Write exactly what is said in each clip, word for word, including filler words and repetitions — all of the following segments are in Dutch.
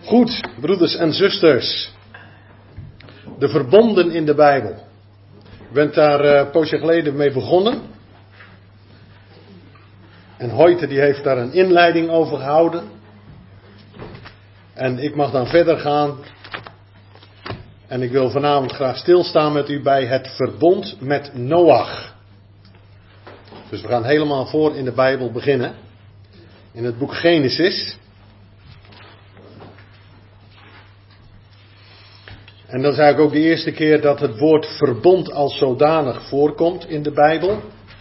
Goed, broeders en zusters. De verbonden in de Bijbel. U bent daar uh, een poosje geleden mee begonnen. En Hoyte die heeft daar een inleiding over gehouden. En ik mag dan verder gaan. En ik wil vanavond graag stilstaan met u bij het verbond met Noach. Dus we gaan helemaal voor in de Bijbel beginnen. In het boek Genesis. En dat is eigenlijk ook de eerste keer dat het woord verbond als zodanig voorkomt in de Bijbel.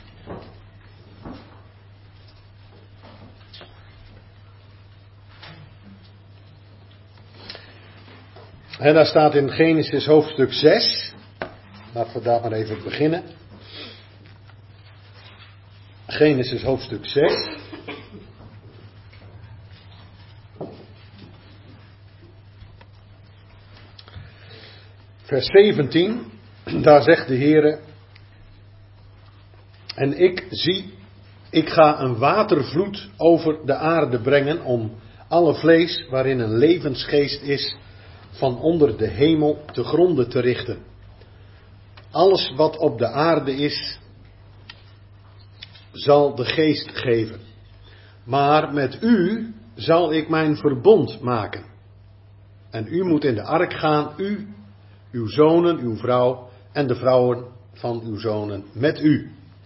En daar staat in Genesis hoofdstuk zes. Laten we daar maar even beginnen. Genesis hoofdstuk zes. Vers zeventien, daar zegt de Heere: en ik zie, ik ga een watervloed over de aarde brengen om alle vlees waarin een levensgeest is, van onder de hemel te gronde te richten. Alles wat op de aarde is, zal de geest geven. Maar met u zal ik mijn verbond maken. En u moet in de ark gaan, u, uw zonen, uw vrouw en de vrouwen van uw zonen met u.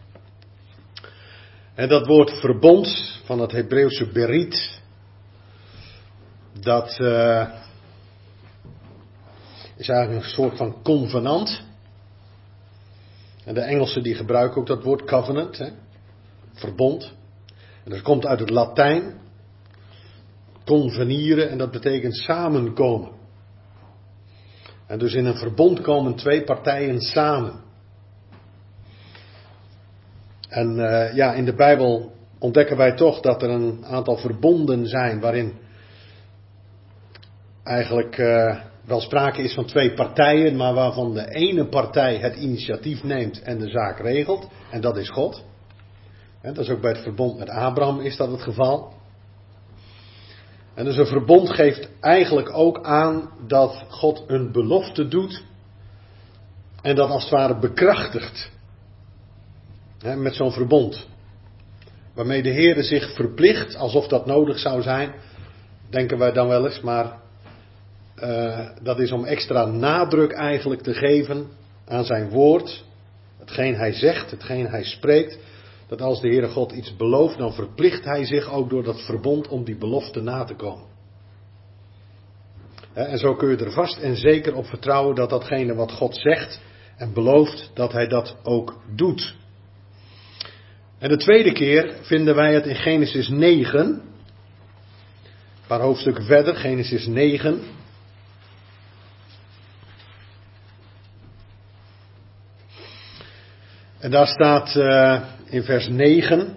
En dat woord verbond van het Hebreeuwse berit, dat uh, is eigenlijk een soort van convenant. En de Engelsen die gebruiken ook dat woord covenant, hè? Verbond. En dat komt uit het Latijn, convenieren, en dat betekent samenkomen. En dus in een verbond komen twee partijen samen. En uh, ja, in de Bijbel ontdekken wij toch dat er een aantal verbonden zijn waarin eigenlijk uh, wel sprake is van twee partijen, maar waarvan de ene partij het initiatief neemt en de zaak regelt. En dat is God. En dat is ook bij het verbond met Abraham is dat het geval. En dus een verbond geeft eigenlijk ook aan dat God een belofte doet en dat als het ware bekrachtigt. He, met zo'n verbond. Waarmee de Heere zich verplicht, alsof dat nodig zou zijn, denken wij dan wel eens, maar uh, dat is om extra nadruk eigenlijk te geven aan zijn woord. Hetgeen hij zegt, hetgeen hij spreekt. Dat als de Heere God iets belooft, dan verplicht hij zich ook door dat verbond om die belofte na te komen. En zo kun je er vast en zeker op vertrouwen dat datgene wat God zegt en belooft, dat hij dat ook doet. En de tweede keer vinden wij het in Genesis negen. Een paar hoofdstukken verder, Genesis negen. En daar staat uh, in vers negen.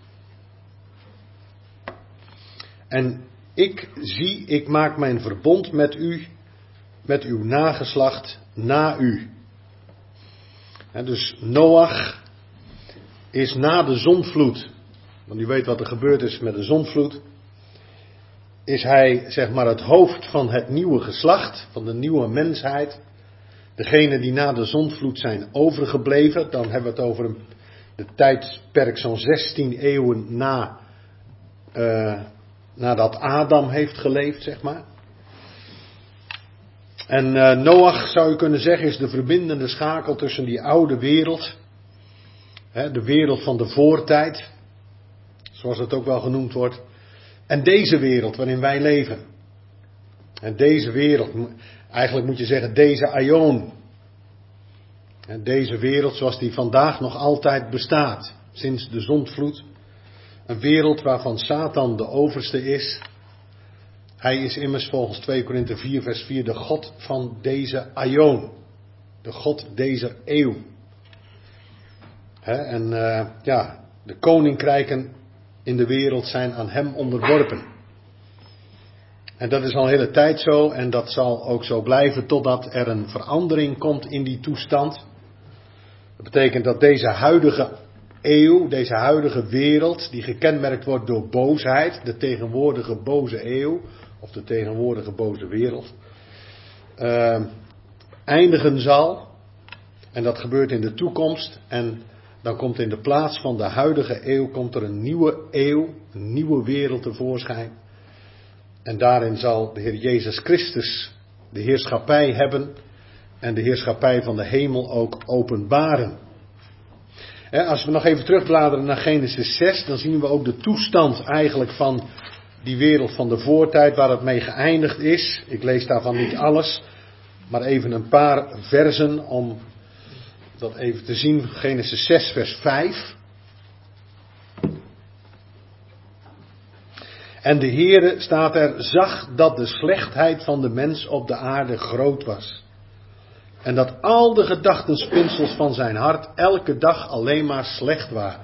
En ik zie, ik maak mijn verbond met u, met uw nageslacht na u. En dus Noach is na de zondvloed, want u weet wat er gebeurd is met de zondvloed, is hij zeg maar het hoofd van het nieuwe geslacht, van de nieuwe mensheid. Degene die na de zondvloed zijn overgebleven, dan hebben we het over de tijdperk zo'n zestien eeuwen na, uh, nadat Adam heeft geleefd, zeg maar. En uh, Noach, zou je kunnen zeggen, is de verbindende schakel tussen die oude wereld, hè, de wereld van de voortijd, zoals het ook wel genoemd wordt, en deze wereld waarin wij leven. En deze wereld, eigenlijk moet je zeggen deze aion. En deze wereld zoals die vandaag nog altijd bestaat, sinds de zondvloed. Een wereld waarvan Satan de overste is. Hij is immers volgens twee Korinthe vier vers vier de God van deze aion. De God deze eeuw. He, en uh, ja, de koninkrijken in de wereld zijn aan hem onderworpen. En dat is al een hele tijd zo en dat zal ook zo blijven totdat er een verandering komt in die toestand. Dat betekent dat deze huidige eeuw, deze huidige wereld, die gekenmerkt wordt door boosheid, de tegenwoordige boze eeuw, of de tegenwoordige boze wereld, uh, eindigen zal. En dat gebeurt in de toekomst. En dan komt in de plaats van de huidige eeuw, komt er een nieuwe eeuw, een nieuwe wereld tevoorschijn. En daarin zal de Heer Jezus Christus de heerschappij hebben en de heerschappij van de hemel ook openbaren. Als we nog even terugbladeren naar Genesis zes, dan zien we ook de toestand eigenlijk van die wereld van de voortijd waar het mee geëindigd is. Ik lees daarvan niet alles, maar even een paar versen om dat even te zien. Genesis zes vers vijf. En de Heere, staat er, zag dat de slechtheid van de mens op de aarde groot was. En dat al de gedachtenspinsels van zijn hart elke dag alleen maar slecht waren.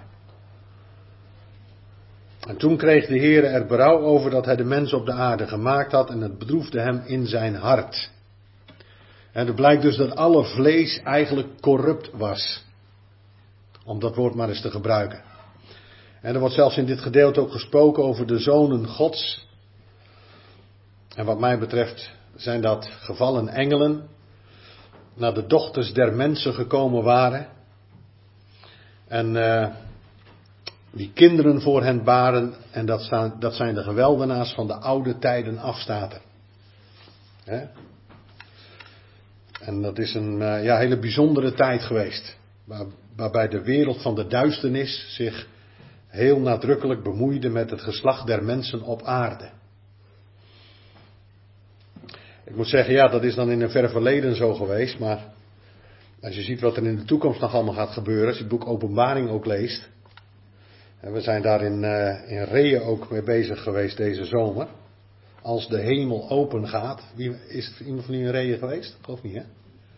En toen kreeg de Heere er berouw over dat hij de mens op de aarde gemaakt had en het bedroefde hem in zijn hart. En het blijkt dus dat alle vlees eigenlijk corrupt was. Om dat woord maar eens te gebruiken. En er wordt zelfs in dit gedeelte ook gesproken over de zonen Gods. En wat mij betreft zijn dat gevallen engelen naar de dochters der mensen gekomen waren. En uh, die kinderen voor hen baren. En dat, staan, dat zijn de geweldenaars van de oude tijden afstaat er. Hè? En dat is een uh, ja, hele bijzondere tijd geweest. Waar, waarbij de wereld van de duisternis zich heel nadrukkelijk bemoeide met het geslacht der mensen op aarde. Ik moet zeggen, ja, dat is dan in een ver verleden zo geweest, maar als je ziet wat er in de toekomst nog allemaal gaat gebeuren, als je het boek Openbaring ook leest, en we zijn daar in, uh, in Reeën ook mee bezig geweest deze zomer, als de hemel open gaat. Wie, is het iemand van u in Reeën geweest? Ik geloof niet, hè?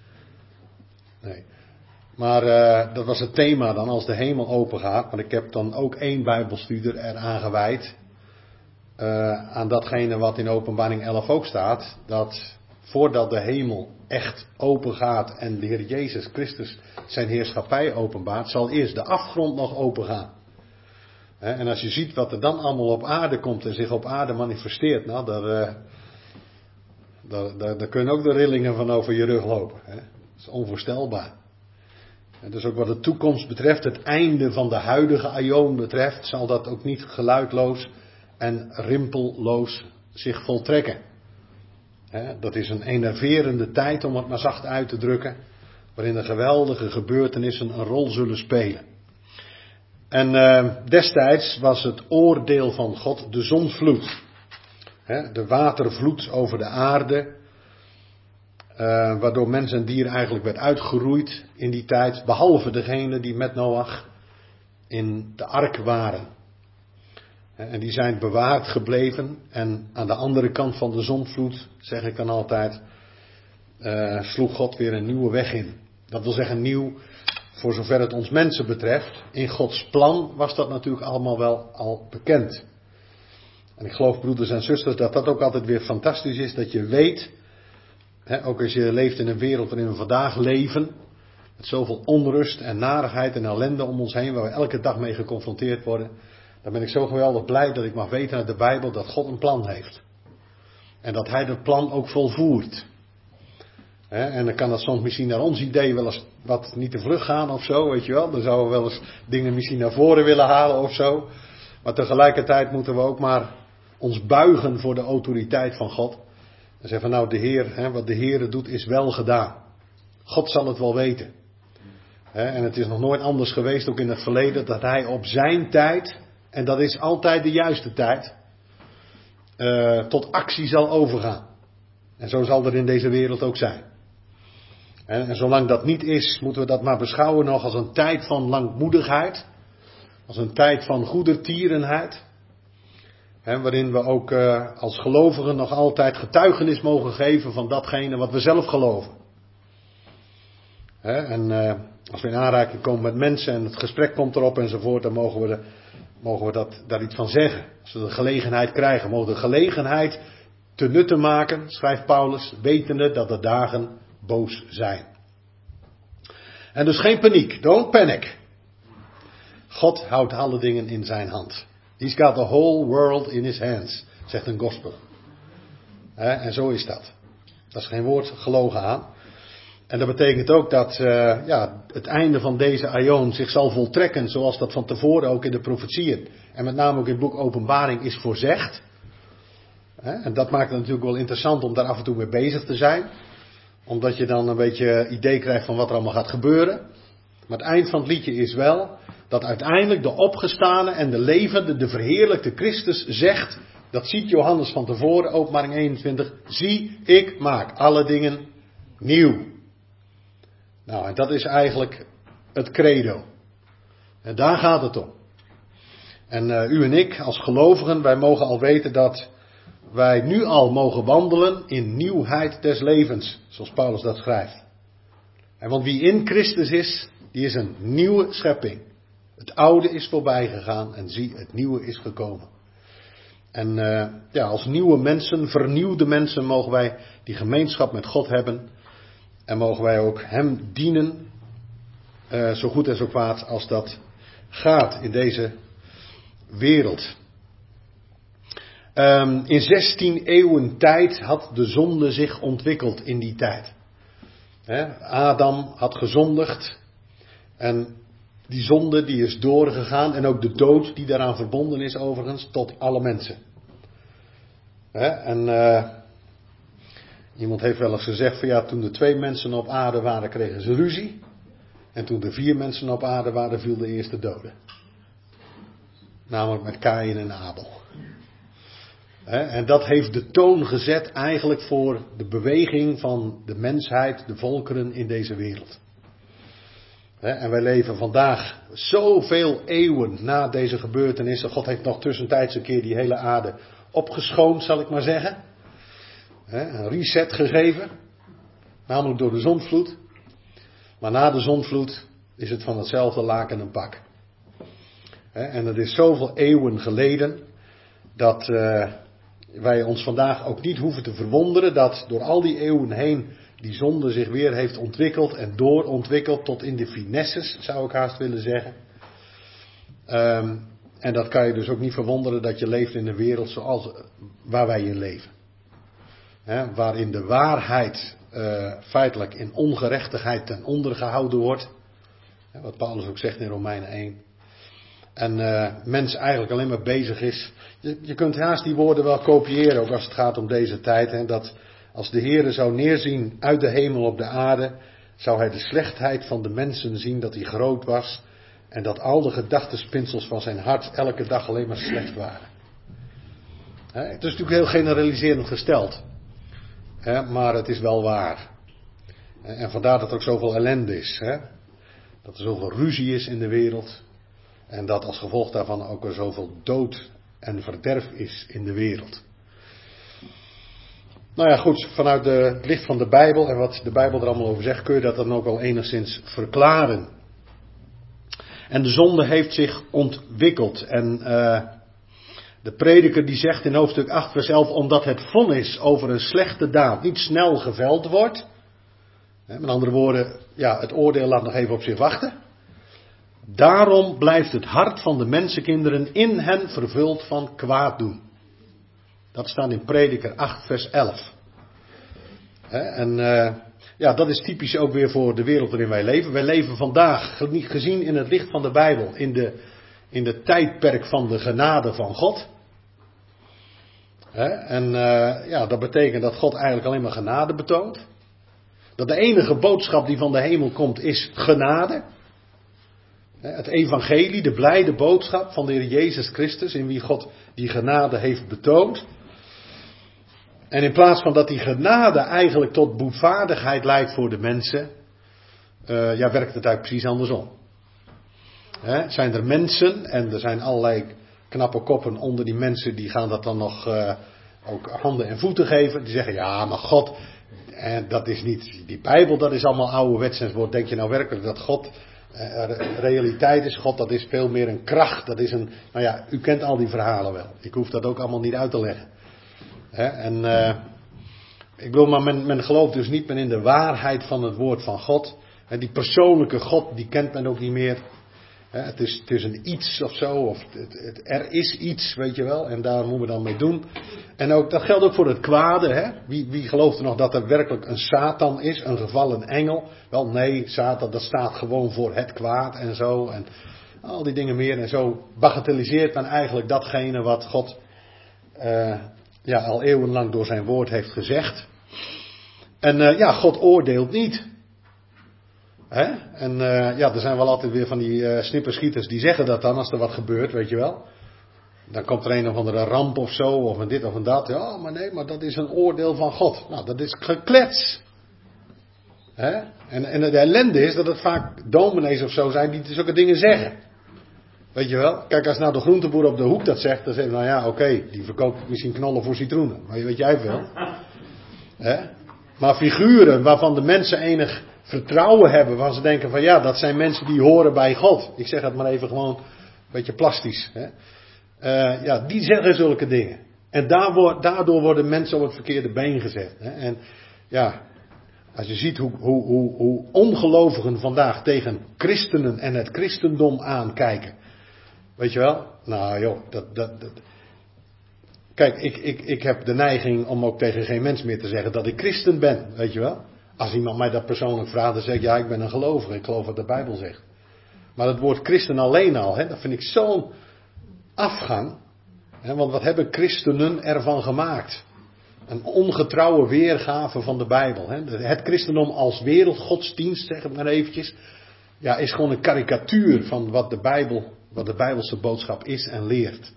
Nee. Maar uh, dat was het thema dan, als de hemel open gaat. Maar ik heb dan ook één bijbelstudie eraan gewijd. Uh, aan datgene wat in Openbaring elf ook staat. Dat voordat de hemel echt open gaat en de Heer Jezus Christus zijn heerschappij openbaart, zal eerst de afgrond nog open gaan. He, en als je ziet wat er dan allemaal op aarde komt en zich op aarde manifesteert, nou, daar, uh, daar, daar, daar kunnen ook de rillingen van over je rug lopen. He. Dat is onvoorstelbaar. En dus ook wat de toekomst betreft, het einde van de huidige aion betreft, zal dat ook niet geluidloos en rimpelloos zich voltrekken. He, dat is een enerverende tijd, om het maar zacht uit te drukken, waarin de geweldige gebeurtenissen een rol zullen spelen. En uh, destijds was het oordeel van God de zondvloed. He, de watervloed over de aarde. Uh, waardoor mens en dier eigenlijk werd uitgeroeid in die tijd. Behalve degene die met Noach in de ark waren. He, en die zijn bewaard gebleven. En aan de andere kant van de zondvloed, zeg ik dan altijd, uh, sloeg God weer een nieuwe weg in. Dat wil zeggen nieuw. Voor zover het ons mensen betreft, in Gods plan was dat natuurlijk allemaal wel al bekend. En ik geloof, broeders en zusters, dat dat ook altijd weer fantastisch is, dat je weet, hè, ook als je leeft in een wereld waarin we vandaag leven, met zoveel onrust en narigheid en ellende om ons heen, waar we elke dag mee geconfronteerd worden, dan ben ik zo geweldig blij dat ik mag weten uit de Bijbel dat God een plan heeft. En dat Hij dat plan ook volvoert. He, en dan kan dat soms misschien naar ons idee wel eens wat niet te vlug gaan of zo, weet je wel. Dan zouden we wel eens dingen misschien naar voren willen halen of zo. Maar tegelijkertijd moeten we ook maar ons buigen voor de autoriteit van God. En zeggen van nou, de Heer, he, wat de Heer doet is wel gedaan. God zal het wel weten. He, en het is nog nooit anders geweest, ook in het verleden, dat Hij op zijn tijd, en dat is altijd de juiste tijd, uh, tot actie zal overgaan. En zo zal er in deze wereld ook zijn. En, en zolang dat niet is, moeten we dat maar beschouwen nog als een tijd van langmoedigheid. Als een tijd van goedertierenheid. Hè, waarin we ook uh, als gelovigen nog altijd getuigenis mogen geven van datgene wat we zelf geloven. Hè, en uh, als we in aanraking komen met mensen en het gesprek komt erop enzovoort, dan mogen we, de, mogen we dat, daar iets van zeggen. Als we de gelegenheid krijgen, mogen we de gelegenheid te nutte maken, schrijft Paulus, wetende dat de dagen boos zijn. En dus geen paniek, don't panic. God houdt alle dingen in zijn hand. He's got the whole world in his hands, zegt een gospel. Hè, en zo is dat. Dat is geen woord gelogen aan. En dat betekent ook dat uh, ja, het einde van deze aion zich zal voltrekken, zoals dat van tevoren ook in de profetieën, en met name ook in het boek Openbaring is voorzegd. Hè, en dat maakt het natuurlijk wel interessant om daar af en toe mee bezig te zijn. Omdat je dan een beetje idee krijgt van wat er allemaal gaat gebeuren. Maar het eind van het liedje is wel dat uiteindelijk de opgestane en de levende, de verheerlijkte Christus zegt, dat ziet Johannes van tevoren, Openbaring eenentwintig, zie, ik maak alle dingen nieuw. Nou, en dat is eigenlijk het credo. En daar gaat het om. En uh, u en ik als gelovigen, wij mogen al weten dat wij nu al mogen wandelen in nieuwheid des levens, zoals Paulus dat schrijft. En want wie in Christus is, die is een nieuwe schepping. Het oude is voorbij gegaan en zie, het nieuwe is gekomen. En uh, ja, als nieuwe mensen, vernieuwde mensen, mogen wij die gemeenschap met God hebben. En mogen wij ook hem dienen, uh, zo goed en zo kwaad als dat gaat in deze wereld. Um, in zestien eeuwen tijd had de zonde zich ontwikkeld in die tijd. He, Adam had gezondigd en die zonde die is doorgegaan en ook de dood die daaraan verbonden is overigens tot alle mensen. He, en uh, iemand heeft wel eens gezegd van ja, toen er twee mensen op aarde waren kregen ze ruzie. En toen er vier mensen op aarde waren viel de eerste dode. Namelijk met Kaïn en Abel. He, en dat heeft de toon gezet eigenlijk voor de beweging van de mensheid, de volkeren in deze wereld. He, en wij leven vandaag zoveel eeuwen na deze gebeurtenissen. God heeft nog tussentijds een keer die hele aarde opgeschoond, zal ik maar zeggen. He, een reset gegeven. Namelijk door de zondvloed. Maar na de zondvloed is het van hetzelfde laken een pak. He, en het is zoveel eeuwen geleden dat uh, wij ons vandaag ook niet hoeven te verwonderen dat door al die eeuwen heen die zonde zich weer heeft ontwikkeld en doorontwikkeld tot in de finesses, zou ik haast willen zeggen. Um, en dat kan je dus ook niet verwonderen dat je leeft in een wereld zoals waar wij in leven. He, waarin de waarheid uh, feitelijk in ongerechtigheid ten onder gehouden wordt. He, wat Paulus ook zegt in Romeinen één. En uh, mens eigenlijk alleen maar bezig is. Je, je kunt haast die woorden wel kopiëren, ook als het gaat om deze tijd. Hè, dat als de Heere zou neerzien uit de hemel op de aarde, zou hij de slechtheid van de mensen zien, dat hij groot was. En dat al de gedachtenspinsels van zijn hart elke dag alleen maar slecht waren. Hè, het is natuurlijk heel generaliserend gesteld. Hè, maar het is wel waar. En vandaar dat er ook zoveel ellende is. Hè? Dat er zoveel ruzie is in de wereld. En dat als gevolg daarvan ook er zoveel dood en verderf is in de wereld. Nou ja, goed, vanuit de, het licht van de Bijbel en wat de Bijbel er allemaal over zegt, kun je dat dan ook wel enigszins verklaren. En de zonde heeft zich ontwikkeld. En uh, de prediker die zegt in hoofdstuk acht vers elf, omdat het vonnis over een slechte daad niet snel geveld wordt. Hè, met andere woorden, ja, het oordeel laat nog even op zich wachten. Daarom blijft het hart van de mensenkinderen in hen vervuld van kwaad doen. Dat staat in Prediker acht vers elf. He, en uh, ja, dat is typisch ook weer voor de wereld waarin wij leven. Wij leven vandaag, gezien in het licht van de Bijbel, in de, in de tijdperk van de genade van God. He, en uh, ja, dat betekent dat God eigenlijk alleen maar genade betoont. Dat de enige boodschap die van de hemel komt is genade. Het evangelie, de blijde boodschap van de Heer Jezus Christus, in wie God die genade heeft betoond. En in plaats van dat die genade eigenlijk tot boetvaardigheid leidt voor de mensen, uh, ja, werkt het eigenlijk precies andersom. He, zijn er mensen, en er zijn allerlei knappe koppen onder die mensen, die gaan dat dan nog uh, ook handen en voeten geven. Die zeggen, ja, maar God, en dat is niet, die Bijbel, dat is allemaal ouderwets enzovoort. Denk je nou werkelijk dat God uh, realiteit is? God, dat is veel meer een kracht. Dat is een, nou ja, u kent al die verhalen wel. Ik hoef dat ook allemaal niet uit te leggen. He, en uh, ik bedoel, maar men, men gelooft dus niet meer in de waarheid van het woord van God. He, die persoonlijke God, die kent men ook niet meer. Hè, het, is, het is een iets of zo, of het, het, er is iets, weet je wel, en daar moeten we dan mee doen. En ook, dat geldt ook voor het kwade. Hè? Wie, wie gelooft er nog dat er werkelijk een Satan is, een gevallen engel? Wel nee, Satan, dat staat gewoon voor het kwaad en zo. En al die dingen meer. En zo bagatelliseert men eigenlijk datgene wat God uh, ja, al eeuwenlang door zijn woord heeft gezegd. En uh, ja, God oordeelt niet. Hè? En uh, ja, er zijn wel altijd weer van die uh, snipperschieters die zeggen dat dan als er wat gebeurt, weet je wel. Dan komt er een of andere ramp of zo, of een dit of een dat. Ja, maar nee, maar dat is een oordeel van God. Nou, dat is geklets. Hè? En, en de ellende is dat het vaak dominees of zo zijn die zulke dingen zeggen. Weet je wel? Kijk, als nou de groenteboer op de hoek dat zegt, dan zeggen we, nou ja, oké, okay, die verkoopt misschien knollen voor citroenen. Maar weet jij veel. Hè? Maar figuren waarvan de mensen enig vertrouwen hebben, waar ze denken van ja, dat zijn mensen die horen bij God. Ik zeg het maar even gewoon een beetje plastisch. Hè? Uh, ja, die zeggen zulke dingen. En daardoor, daardoor worden mensen op het verkeerde been gezet. Hè? En ja, als je ziet hoe, hoe, hoe, hoe ongelovigen vandaag tegen christenen en het christendom aankijken. Weet je wel? Nou joh, dat, dat, dat. Kijk, ik, ik, ik heb de neiging om ook tegen geen mens meer te zeggen dat ik christen ben. Weet je wel? Als iemand mij dat persoonlijk vraagt, dan zeg ik ja, ik ben een gelovige. Ik geloof wat de Bijbel zegt. Maar het woord christen alleen al, hè, dat vind ik zo'n afgang. Hè, want wat hebben christenen ervan gemaakt? Een ongetrouwe weergave van de Bijbel. Hè. Het christendom als wereldgodsdienst, zeg ik maar eventjes. Ja, is gewoon een karikatuur van wat de Bijbel, wat de Bijbelse boodschap is en leert.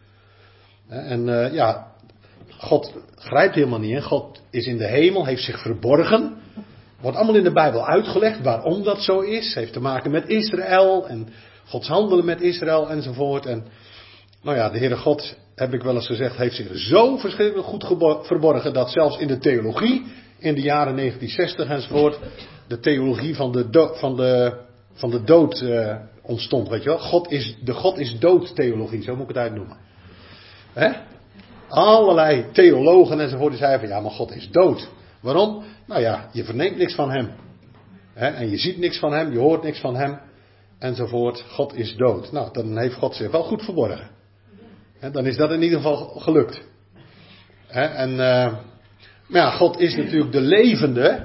En uh, ja, God grijpt helemaal niet in. God is in de hemel, heeft zich verborgen. Wordt allemaal in de Bijbel uitgelegd waarom dat zo is. Heeft te maken met Israël en Gods handelen met Israël enzovoort. En nou ja, de Heere God, heb ik wel eens gezegd, heeft zich zo verschrikkelijk goed gebo- verborgen dat zelfs in de theologie, in de jaren negentien zestig enzovoort, de theologie van de, do- van de, van de dood uh, ontstond, weet je wel. God is, de God is dood theologie, zo moet ik het uitnoemen. Hè? Allerlei theologen enzovoort die zeiden van ja, maar God is dood. Waarom? Nou ja, je verneemt niks van hem. Hè? En je ziet niks van hem, je hoort niks van hem. Enzovoort. God is dood. Nou, dan heeft God zich wel goed verborgen. Hè? Dan is dat in ieder geval gelukt. Hè? En, uh, maar ja, God is natuurlijk de levende.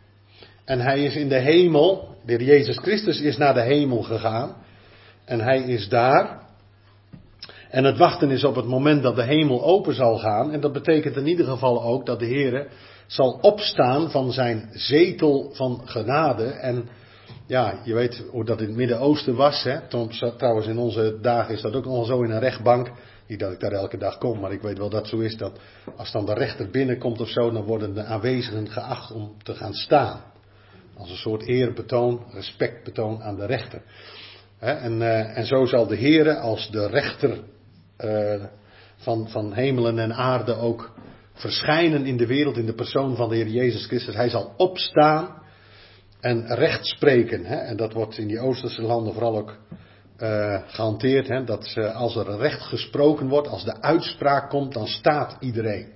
En hij is in de hemel. De Heer Jezus Christus is naar de hemel gegaan. En hij is daar. En het wachten is op het moment dat de hemel open zal gaan. En dat betekent in ieder geval ook dat de Heer zal opstaan van zijn zetel van genade. En ja, je weet hoe dat in het Midden-Oosten was. Hè? Trouwens, in onze dagen is dat ook nog zo in een rechtbank. Niet dat ik daar elke dag kom, maar ik weet wel dat het zo is. Dat als dan de rechter binnenkomt of zo, dan worden de aanwezigen geacht om te gaan staan. Als een soort eerbetoon, respectbetoon aan de rechter. Hè? En, uh, en zo zal de Heer als de rechter uh, van, van hemelen en aarde ook verschijnen in de wereld in de persoon van de Heer Jezus Christus. Hij zal opstaan en recht spreken. Hè? En dat wordt in die Oosterse landen vooral ook uh, gehanteerd. Hè? Dat uh, als er recht gesproken wordt, als de uitspraak komt, dan staat iedereen.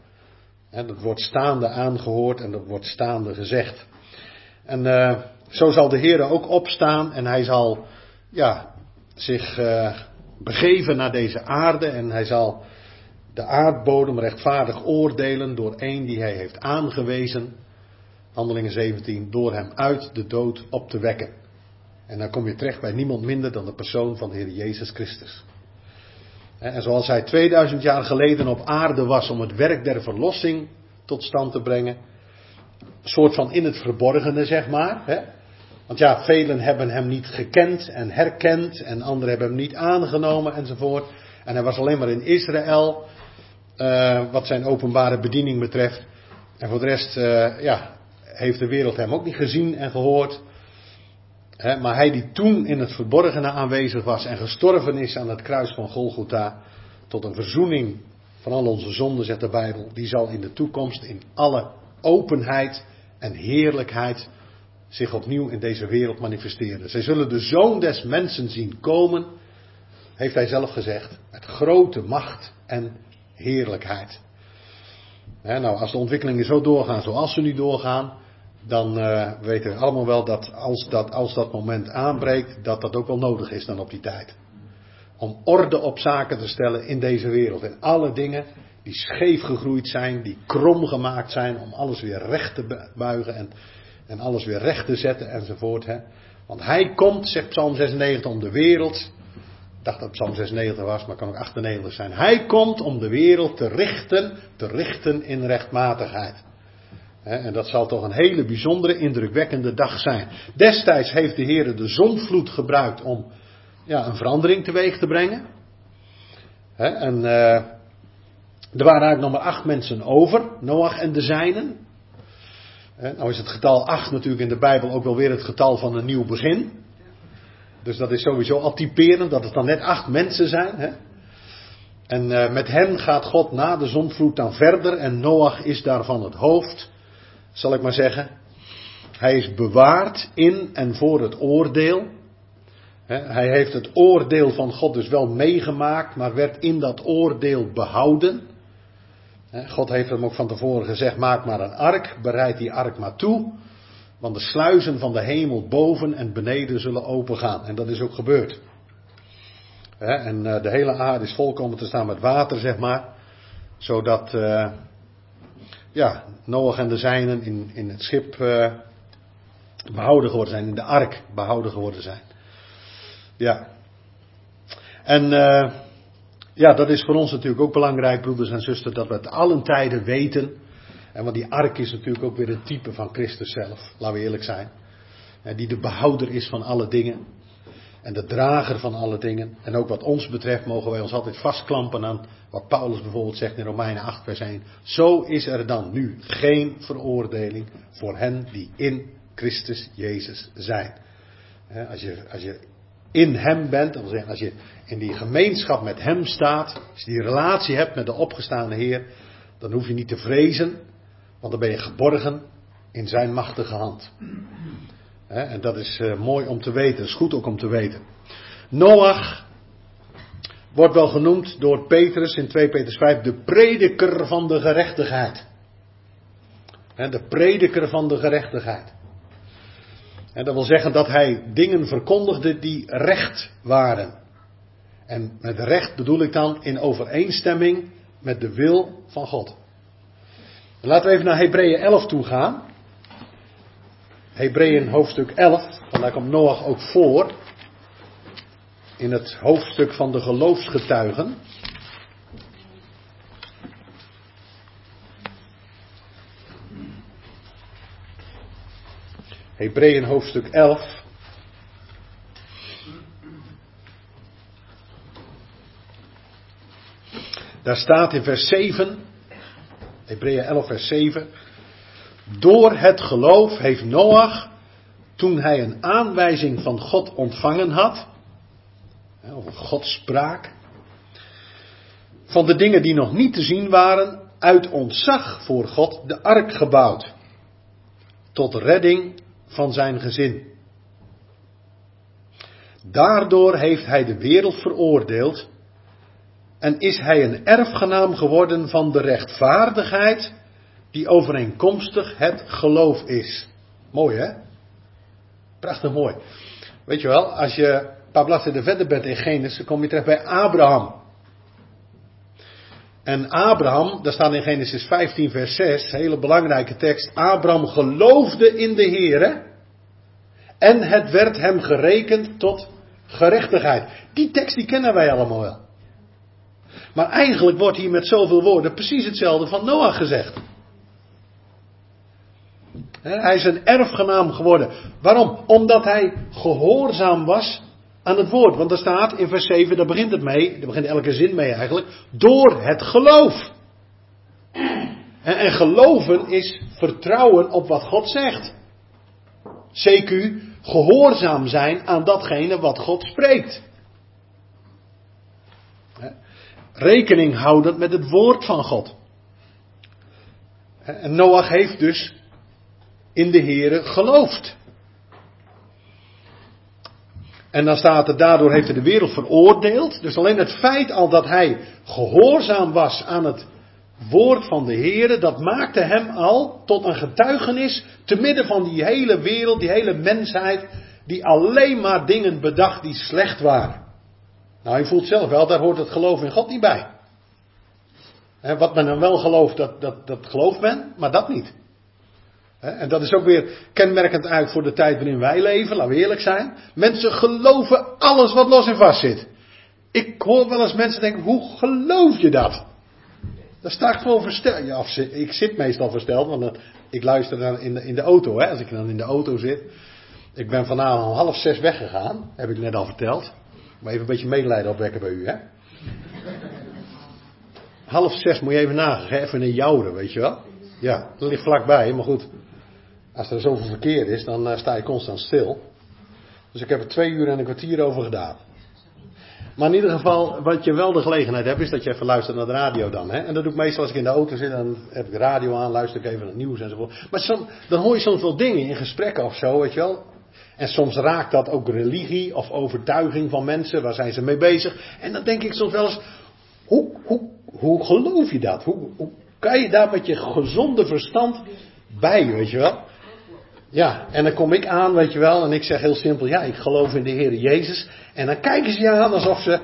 Hè? Dat wordt staande aangehoord en dat wordt staande gezegd. En uh, zo zal de Heer ook opstaan en hij zal ja, zich uh, begeven naar deze aarde en hij zal de aardbodem rechtvaardig oordelen door één die hij heeft aangewezen, Handelingen zeventien, door hem uit de dood op te wekken. En dan kom je terecht bij niemand minder dan de persoon van de Heer Jezus Christus. En zoals hij tweeduizend jaar geleden op aarde was om het werk der verlossing tot stand te brengen, een soort van in het verborgene zeg maar. Hè? Want ja, velen hebben hem niet gekend en herkend en anderen hebben hem niet aangenomen enzovoort. En hij was alleen maar in Israël. Uh, wat zijn openbare bediening betreft. En voor de rest, uh, ja, heeft de wereld hem ook niet gezien en gehoord. He, maar hij die toen in het verborgene aanwezig was en gestorven is aan het kruis van Golgotha, tot een verzoening van al onze zonden, zegt de Bijbel, die zal in de toekomst in alle openheid en heerlijkheid zich opnieuw in deze wereld manifesteren. Zij zullen de Zoon des Mensen zien komen, heeft hij zelf gezegd, met grote macht en heerlijkheid. He, nou, als de ontwikkelingen zo doorgaan zoals ze nu doorgaan, dan uh, weten we allemaal wel dat als, dat als dat moment aanbreekt, dat dat ook wel nodig is dan op die tijd. Om orde op zaken te stellen in deze wereld. En alle dingen die scheef gegroeid zijn, die krom gemaakt zijn, om alles weer recht te buigen en, en alles weer recht te zetten enzovoort. Hè. Want hij komt, zegt Psalm zesennegentig, om de wereld. Ik dacht dat het Psalm zesennegentig was, maar het kan ook achtennegentig zijn. Hij komt om de wereld te richten, te richten in rechtmatigheid. He, en dat zal toch een hele bijzondere, indrukwekkende dag zijn. Destijds heeft de Heer de zondvloed gebruikt om ja, een verandering teweeg te brengen. He, en uh, er waren eigenlijk nog maar acht mensen over, Noach en de zijnen. He, nou is het getal acht natuurlijk in de Bijbel ook wel weer het getal van een nieuw begin. Dus dat is sowieso al typerend, dat het dan net acht mensen zijn. He. En uh, met hen gaat God na de zondvloed dan verder en Noach is daarvan het hoofd. Zal ik maar zeggen. Hij is bewaard in en voor het oordeel. He, hij heeft het oordeel van God dus wel meegemaakt, maar werd in dat oordeel behouden. He, God heeft hem ook van tevoren gezegd, maak maar een ark, bereid die ark maar toe. Want de sluizen van de hemel boven en beneden zullen opengaan. En dat is ook gebeurd. He, en uh, de hele aarde is volkomen te staan met water, zeg maar. Zodat... Uh, Ja, Noach en de zijnen in, in het schip uh, behouden geworden zijn, in de ark behouden geworden zijn. Ja. En uh, ja, dat is voor ons natuurlijk ook belangrijk, broeders en zusters, dat we het allen tijden weten. En want die ark is natuurlijk ook weer een type van Christus zelf, laten we eerlijk zijn. En die de behouder is van alle dingen. En de drager van alle dingen. En ook wat ons betreft mogen wij ons altijd vastklampen aan wat Paulus bijvoorbeeld zegt in Romeinen acht vers één. Zo is er dan nu geen veroordeling voor hen die in Christus Jezus zijn. Als je, als je in hem bent, dat wil zeggen als je in die gemeenschap met hem staat. Als je die relatie hebt met de opgestane Heer. Dan hoef je niet te vrezen. Want dan ben je geborgen in zijn machtige hand. He, en dat is uh, mooi om te weten, dat is goed ook om te weten. Noach wordt wel genoemd door Petrus in twee Petrus vijf de prediker van de gerechtigheid. He, de prediker van de gerechtigheid. En dat wil zeggen dat hij dingen verkondigde die recht waren. En met recht bedoel ik dan in overeenstemming met de wil van God. Laten we even naar Hebreeën elf toe gaan. Hebreeën hoofdstuk elf, want daar komt Noach ook voor. In het hoofdstuk van de geloofsgetuigen. Hebreeën hoofdstuk elf. Daar staat in vers zeven. Hebreeën elf vers zeven. Door het geloof heeft Noach, toen hij een aanwijzing van God ontvangen had, of Godspraak, van de dingen die nog niet te zien waren, uit ontzag voor God de ark gebouwd, tot redding van zijn gezin. Daardoor heeft hij de wereld veroordeeld en is hij een erfgenaam geworden van de rechtvaardigheid die overeenkomstig het geloof is. Mooi hè? Prachtig mooi. Weet je wel, als je een paar bladzijden verder bent in Genesis, dan kom je terecht bij Abraham. En Abraham, daar staat in Genesis vijftien vers zes, hele belangrijke tekst. Abraham geloofde in de Heere en het werd hem gerekend tot gerechtigheid. Die tekst die kennen wij allemaal wel. Maar eigenlijk wordt hier met zoveel woorden precies hetzelfde van Noach gezegd. Hij is een erfgenaam geworden. Waarom? Omdat hij gehoorzaam was aan het woord. Want er staat in vers zeven, daar begint het mee, daar begint elke zin mee eigenlijk, door het geloof. En, en geloven is vertrouwen op wat God zegt. C Q, gehoorzaam zijn aan datgene wat God spreekt. Rekening houdend met het woord van God. En Noach heeft dus in de Heere geloofd. En dan staat er, daardoor heeft hij de wereld veroordeeld. Dus alleen het feit al dat hij gehoorzaam was aan het woord van de Heere, dat maakte hem al tot een getuigenis te midden van die hele wereld, die hele mensheid, die alleen maar dingen bedacht die slecht waren. Nou, je voelt zelf wel, daar hoort het geloof in God niet bij. He, wat men dan wel gelooft, dat, dat, dat gelooft men, maar dat niet. He, en dat is ook weer kenmerkend uit voor de tijd waarin wij leven, laten we eerlijk zijn. Mensen geloven alles wat los en vast zit. Ik hoor wel eens mensen denken, hoe geloof je dat? Daar sta ik gewoon versteld. Ja, ik zit meestal versteld, want dat, ik luister dan in de, in de auto, hè, als ik dan in de auto zit. Ik ben vanavond om half zes weggegaan, heb ik net al verteld. Maar even een beetje medelijden opwekken bij u, hè. Half zes moet je even nagaan, even in Joure, weet je wel. Ja, dat ligt vlakbij, maar goed. Als er zoveel verkeer is, dan uh, sta je constant stil. Dus ik heb er twee uur en een kwartier over gedaan. Maar in ieder geval, wat je wel de gelegenheid hebt, is dat je even luistert naar de radio dan. Hè? En dat doe ik meestal als ik in de auto zit, dan heb ik de radio aan, luister ik even naar het nieuws enzovoort. Maar soms, dan hoor je soms wel dingen in gesprekken of zo, weet je wel. En soms raakt dat ook religie of overtuiging van mensen, waar zijn ze mee bezig. En dan denk ik soms wel eens, hoe, hoe, hoe geloof je dat? Hoe, hoe kan je daar met je gezonde verstand bij, weet je wel? Ja, en dan kom ik aan, weet je wel, en ik zeg heel simpel, ja, ik geloof in de Heer Jezus. En dan kijken ze je aan alsof ze,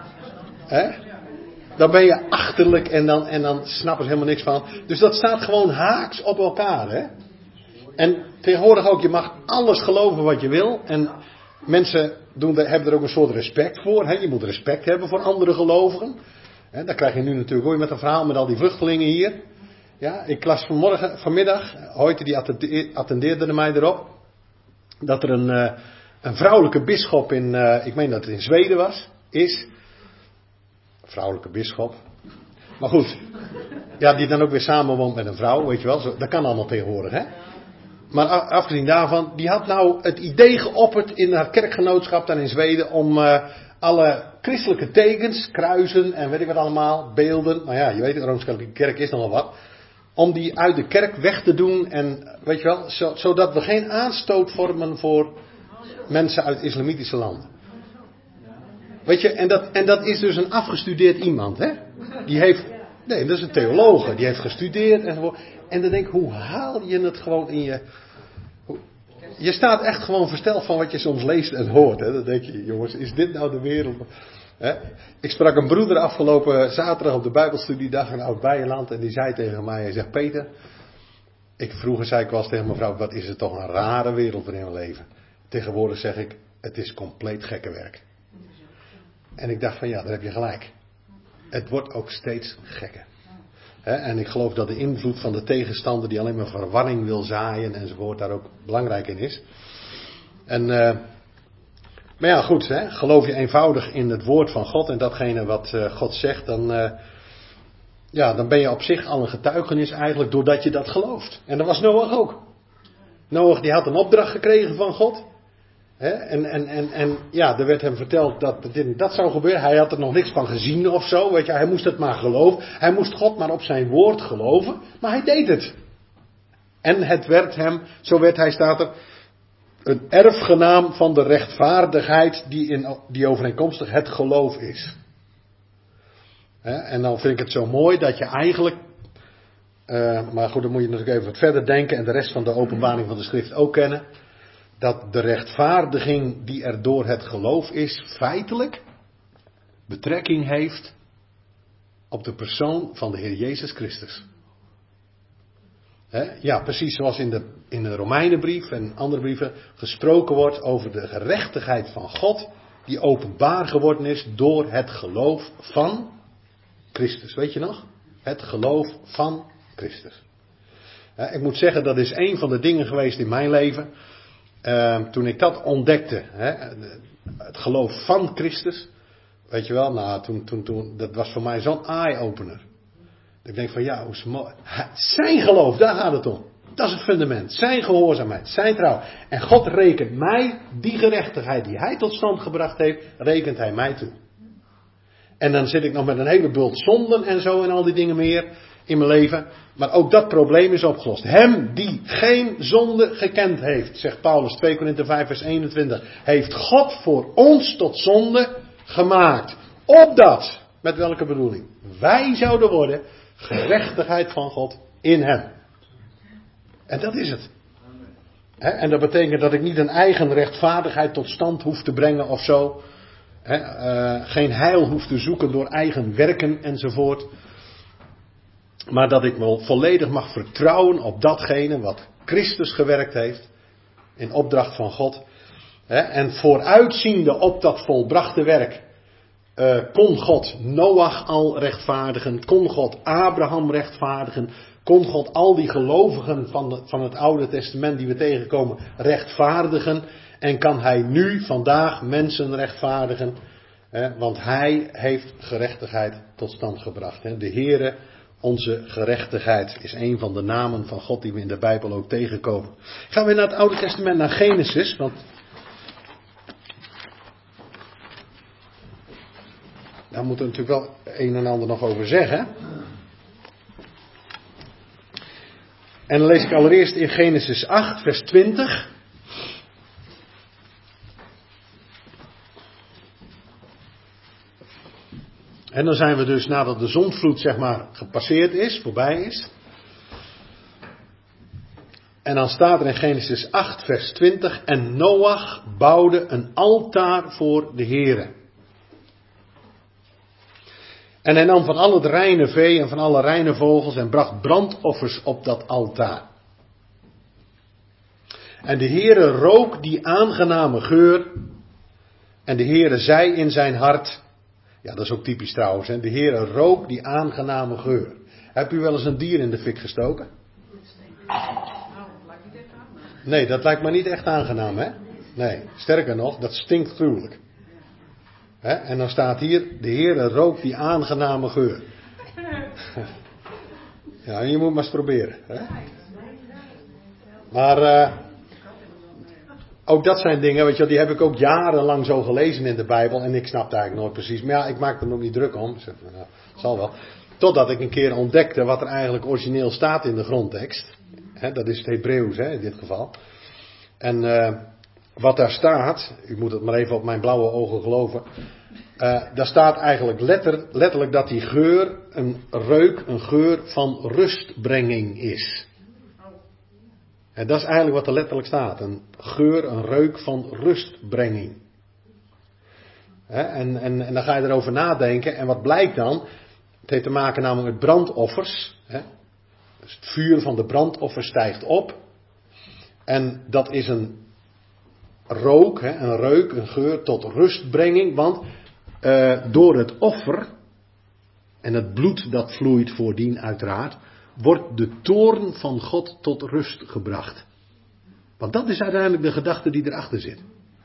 hè, dan ben je achterlijk en dan, en dan snappen ze helemaal niks van. Dus dat staat gewoon haaks op elkaar, hè. En tegenwoordig ook, je mag alles geloven wat je wil. En mensen doen, hebben er ook een soort respect voor, hè. Je moet respect hebben voor andere gelovigen. Hè, dat krijg je nu natuurlijk ook met een verhaal met al die vluchtelingen hier. Ja, ik las vanmorgen, vanmiddag, Hoyte die attendeerde mij erop, dat er een, uh, een vrouwelijke bisschop in, uh, ik meen dat het in Zweden was, is. Vrouwelijke bisschop. Maar goed, ja, die dan ook weer samenwoont met een vrouw, weet je wel, zo, dat kan allemaal tegenwoordig, hè. Maar afgezien daarvan, die had nou het idee geopperd in haar kerkgenootschap dan in Zweden om uh, alle christelijke tekens, kruisen en weet ik wat allemaal, beelden, nou ja, je weet het, de Rooms-Katholieke Kerk is nogal wat. Om die uit de kerk weg te doen en, weet je wel, zo, zodat we geen aanstoot vormen voor mensen uit islamitische landen. Weet je, en dat, en dat is dus een afgestudeerd iemand, hè. Die heeft, nee, dat is een theologe, die heeft gestudeerd enzovoort. En dan denk ik, hoe haal je het gewoon in je... Hoe, je staat echt gewoon versteld van wat je soms leest en hoort, hè. Dan denk je, jongens, is dit nou de wereld... He, ik sprak een broeder afgelopen zaterdag op de Bijbelstudiedag in Oud-Beijerland en die zei tegen mij, hij zegt, Peter, ik vroeger zei ik wel eens tegen mevrouw, wat is het toch een rare wereld waarin we leven. Tegenwoordig zeg ik, het is compleet gekke werk. En ik dacht van ja, daar heb je gelijk. Het wordt ook steeds gekker. He, en ik geloof dat de invloed van de tegenstander die alleen maar verwarring wil zaaien enzovoort daar ook belangrijk in is. En... Uh, Maar ja, goed, hè, geloof je eenvoudig in het woord van God en datgene wat uh, God zegt, dan, uh, ja, dan ben je op zich al een getuigenis eigenlijk doordat je dat gelooft. En dat was Noach ook. Noach die had een opdracht gekregen van God. Hè, en, en, en, en ja, er werd hem verteld dat dit, dat zou gebeuren. Hij had er nog niks van gezien of zo, weet je. Hij moest het maar geloven. Hij moest God maar op zijn woord geloven, maar hij deed het. En het werd hem, zo werd hij, staat er... een erfgenaam van de rechtvaardigheid die, in, die overeenkomstig het geloof is. He, en dan vind ik het zo mooi dat je eigenlijk... Uh, maar goed, dan moet je natuurlijk even wat verder denken en de rest van de openbaring van de schrift ook kennen. Dat de rechtvaardiging die er door het geloof is, feitelijk betrekking heeft op de persoon van de Heer Jezus Christus. He, ja, precies zoals in de, in de Romeinenbrief en andere brieven gesproken wordt over de gerechtigheid van God, die openbaar geworden is door het geloof van Christus. Weet je nog? Het geloof van Christus. He, ik moet zeggen, dat is een van de dingen geweest in mijn leven, uh, toen ik dat ontdekte. He, het geloof van Christus. Weet je wel, nou, toen, toen, toen, dat was voor mij zo'n eye-opener. Ik denk van ja, hoe is het mooi. Zijn geloof, daar gaat het om. Dat is het fundament. Zijn gehoorzaamheid, zijn trouw. En God rekent mij, die gerechtigheid die hij tot stand gebracht heeft, rekent hij mij toe. En dan zit ik nog met een hele bult zonden en zo en al die dingen meer in mijn leven. Maar ook dat probleem is opgelost. Hem die geen zonde gekend heeft, zegt Paulus, twee Korinthe vijf vers eenentwintig, heeft God voor ons tot zonde gemaakt. Opdat, met welke bedoeling? Wij zouden worden gerechtigheid van God in hem. En dat is het. He, en dat betekent dat ik niet een eigen rechtvaardigheid tot stand hoef te brengen of zo. He, uh, geen heil hoef te zoeken door eigen werken enzovoort. Maar dat ik me volledig mag vertrouwen op datgene wat Christus gewerkt heeft. In opdracht van God. He, en vooruitziende op dat volbrachte werk. Uh, kon God Noach al rechtvaardigen. Kon God Abraham rechtvaardigen. Kon God al die gelovigen van, de, van het Oude Testament die we tegenkomen rechtvaardigen. En kan hij nu vandaag mensen rechtvaardigen. Hè, want hij heeft gerechtigheid tot stand gebracht. Hè. De Heere, onze gerechtigheid, is een van de namen van God die we in de Bijbel ook tegenkomen. Gaan we naar het Oude Testament, naar Genesis. Want daar moeten we natuurlijk wel een en ander nog over zeggen. En dan lees ik allereerst in Genesis acht, vers twintig. En dan zijn we dus nadat de zondvloed zeg maar gepasseerd is, voorbij is. En dan staat er in Genesis acht, vers twintig. En Noach bouwde een altaar voor de Heere. En hij nam van al het reine vee en van alle reine vogels en bracht brandoffers op dat altaar. En de Heere rook die aangename geur. En de Heere zei in zijn hart. Ja, dat is ook typisch trouwens. Hè? De Heere rook die aangename geur. Heb u wel eens een dier in de fik gestoken? Nee, dat lijkt me niet echt aangenaam, hè? Nee, sterker nog, dat stinkt gruwelijk. He, en dan staat hier, de Heere rook die aangename geur. Ja, je moet maar eens proberen. Hè? Maar uh, ook dat zijn dingen, weet je, die heb ik ook jarenlang zo gelezen in de Bijbel. En ik snapte eigenlijk nooit precies. Maar ja, ik maak er nog niet druk om. Zeg, nou, zal wel. Totdat ik een keer ontdekte wat er eigenlijk origineel staat in de grondtekst. He, dat is het Hebreeuws hè, in dit geval. En uh, wat daar staat, u moet het maar even op mijn blauwe ogen geloven. Uh, daar staat eigenlijk letter, letterlijk dat die geur een reuk, een geur van rustbrenging is. En dat is eigenlijk wat er letterlijk staat. Een geur, een reuk van rustbrenging. He, en, en, en dan ga je erover nadenken. En wat blijkt dan? Het heeft te maken namelijk met brandoffers. He. Dus het vuur van de brandoffer stijgt op. En dat is een rook, he, een reuk, een geur tot rustbrenging. Want uh, door het offer en het bloed dat vloeit voordien uiteraard, wordt de toorn van God tot rust gebracht. Want dat is uiteindelijk de gedachte die erachter zit.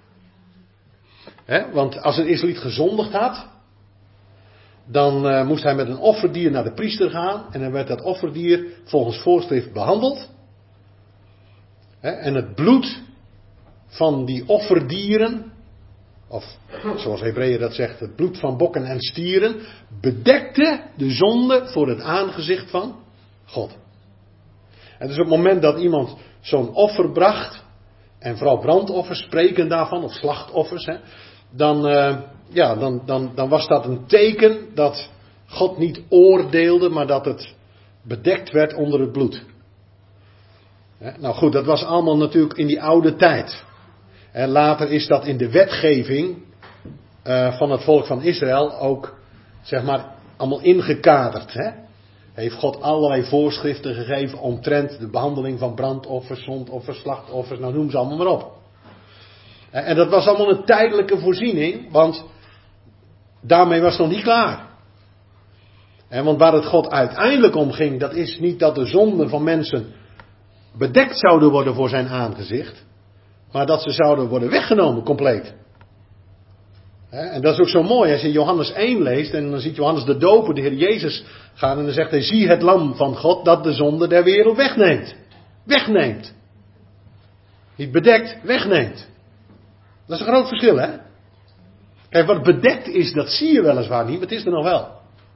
He, want als een Israëliet gezondigd had, dan uh, moest hij met een offerdier naar de priester gaan. En dan werd dat offerdier volgens voorschrift behandeld. He, en het bloed van die offerdieren, of zoals Hebreeën dat zegt, het bloed van bokken en stieren, bedekte de zonde voor het aangezicht van God. En dus op het moment dat iemand zo'n offer bracht, en vooral brandoffers spreken daarvan, of slachtoffers, hè, dan, uh, ja, dan, dan, dan was dat een teken dat God niet oordeelde, maar dat het bedekt werd onder het bloed. Hè, nou goed, dat was allemaal natuurlijk in die oude tijd. En later is dat in de wetgeving uh, van het volk van Israël ook, zeg maar, allemaal ingekaderd. Hè? Heeft God allerlei voorschriften gegeven omtrent de behandeling van brandoffers, zondoffers, slachtoffers, nou noem ze allemaal maar op. En dat was allemaal een tijdelijke voorziening, want daarmee was het nog niet klaar. En want waar het God uiteindelijk om ging, dat is niet dat de zonden van mensen bedekt zouden worden voor zijn aangezicht, maar dat ze zouden worden weggenomen compleet. En dat is ook zo mooi als je Johannes één leest en dan ziet Johannes de Doper, de Heer Jezus, gaan en dan zegt hij, zie het lam van God dat de zonde der wereld wegneemt. Wegneemt. Niet bedekt, wegneemt. Dat is een groot verschil, hè? Kijk, wat bedekt is, dat zie je weliswaar niet, maar het is er nog wel.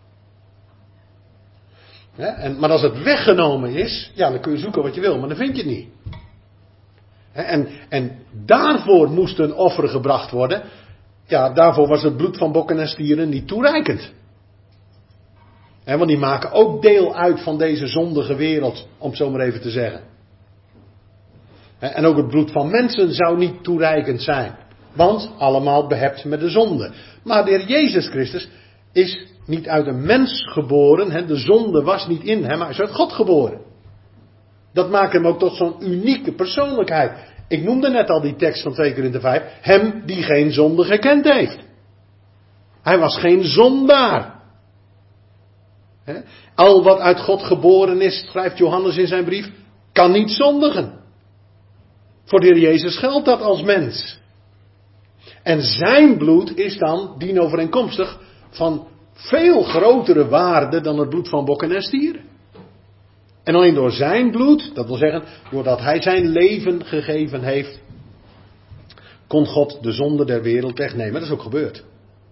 Ja, en, maar als het weggenomen is, ja, dan kun je zoeken wat je wil, maar dan vind je het niet. En, en daarvoor moest een offer gebracht worden. Ja, daarvoor was het bloed van bokken en stieren niet toereikend. He, want die maken ook deel uit van deze zondige wereld, om het zo maar even te zeggen. He, en ook het bloed van mensen zou niet toereikend zijn. Want allemaal behept met de zonde. Maar de Heer Jezus Christus is niet uit een mens geboren. He, de zonde was niet in hem, maar hij is uit God geboren. Dat maakt hem ook tot zo'n unieke persoonlijkheid. Ik noemde net al die tekst van twee Korinthe vijf. Hem die geen zonde gekend heeft. Hij was geen zondaar. He? Al wat uit God geboren is, schrijft Johannes in zijn brief, kan niet zondigen. Voor de Heer Jezus geldt dat als mens. En zijn bloed is dan dienovereenkomstig van veel grotere waarde dan het bloed van bokken en stieren. En alleen door zijn bloed, dat wil zeggen, doordat hij zijn leven gegeven heeft, kon God de zonde der wereld wegnemen. Dat is ook gebeurd.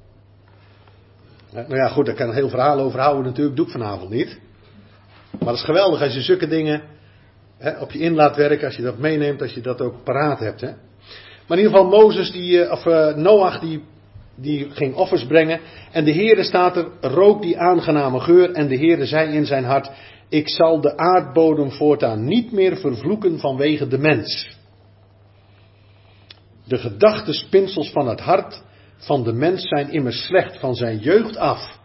Nou ja, goed, daar kan ik een heel verhaal over houden natuurlijk, doe ik vanavond niet. Maar het is geweldig als je zulke dingen hè, op je in laat werken, als je dat meeneemt, als je dat ook paraat hebt. Hè. Maar in ieder geval Mozes, die, of uh, Noach, die, die ging offers brengen. En de Heere staat er, rook die aangename geur. En de Heere zei in zijn hart, ik zal de aardbodem voortaan niet meer vervloeken vanwege de mens. De gedachtespinsels van het hart van de mens zijn immers slecht van zijn jeugd af.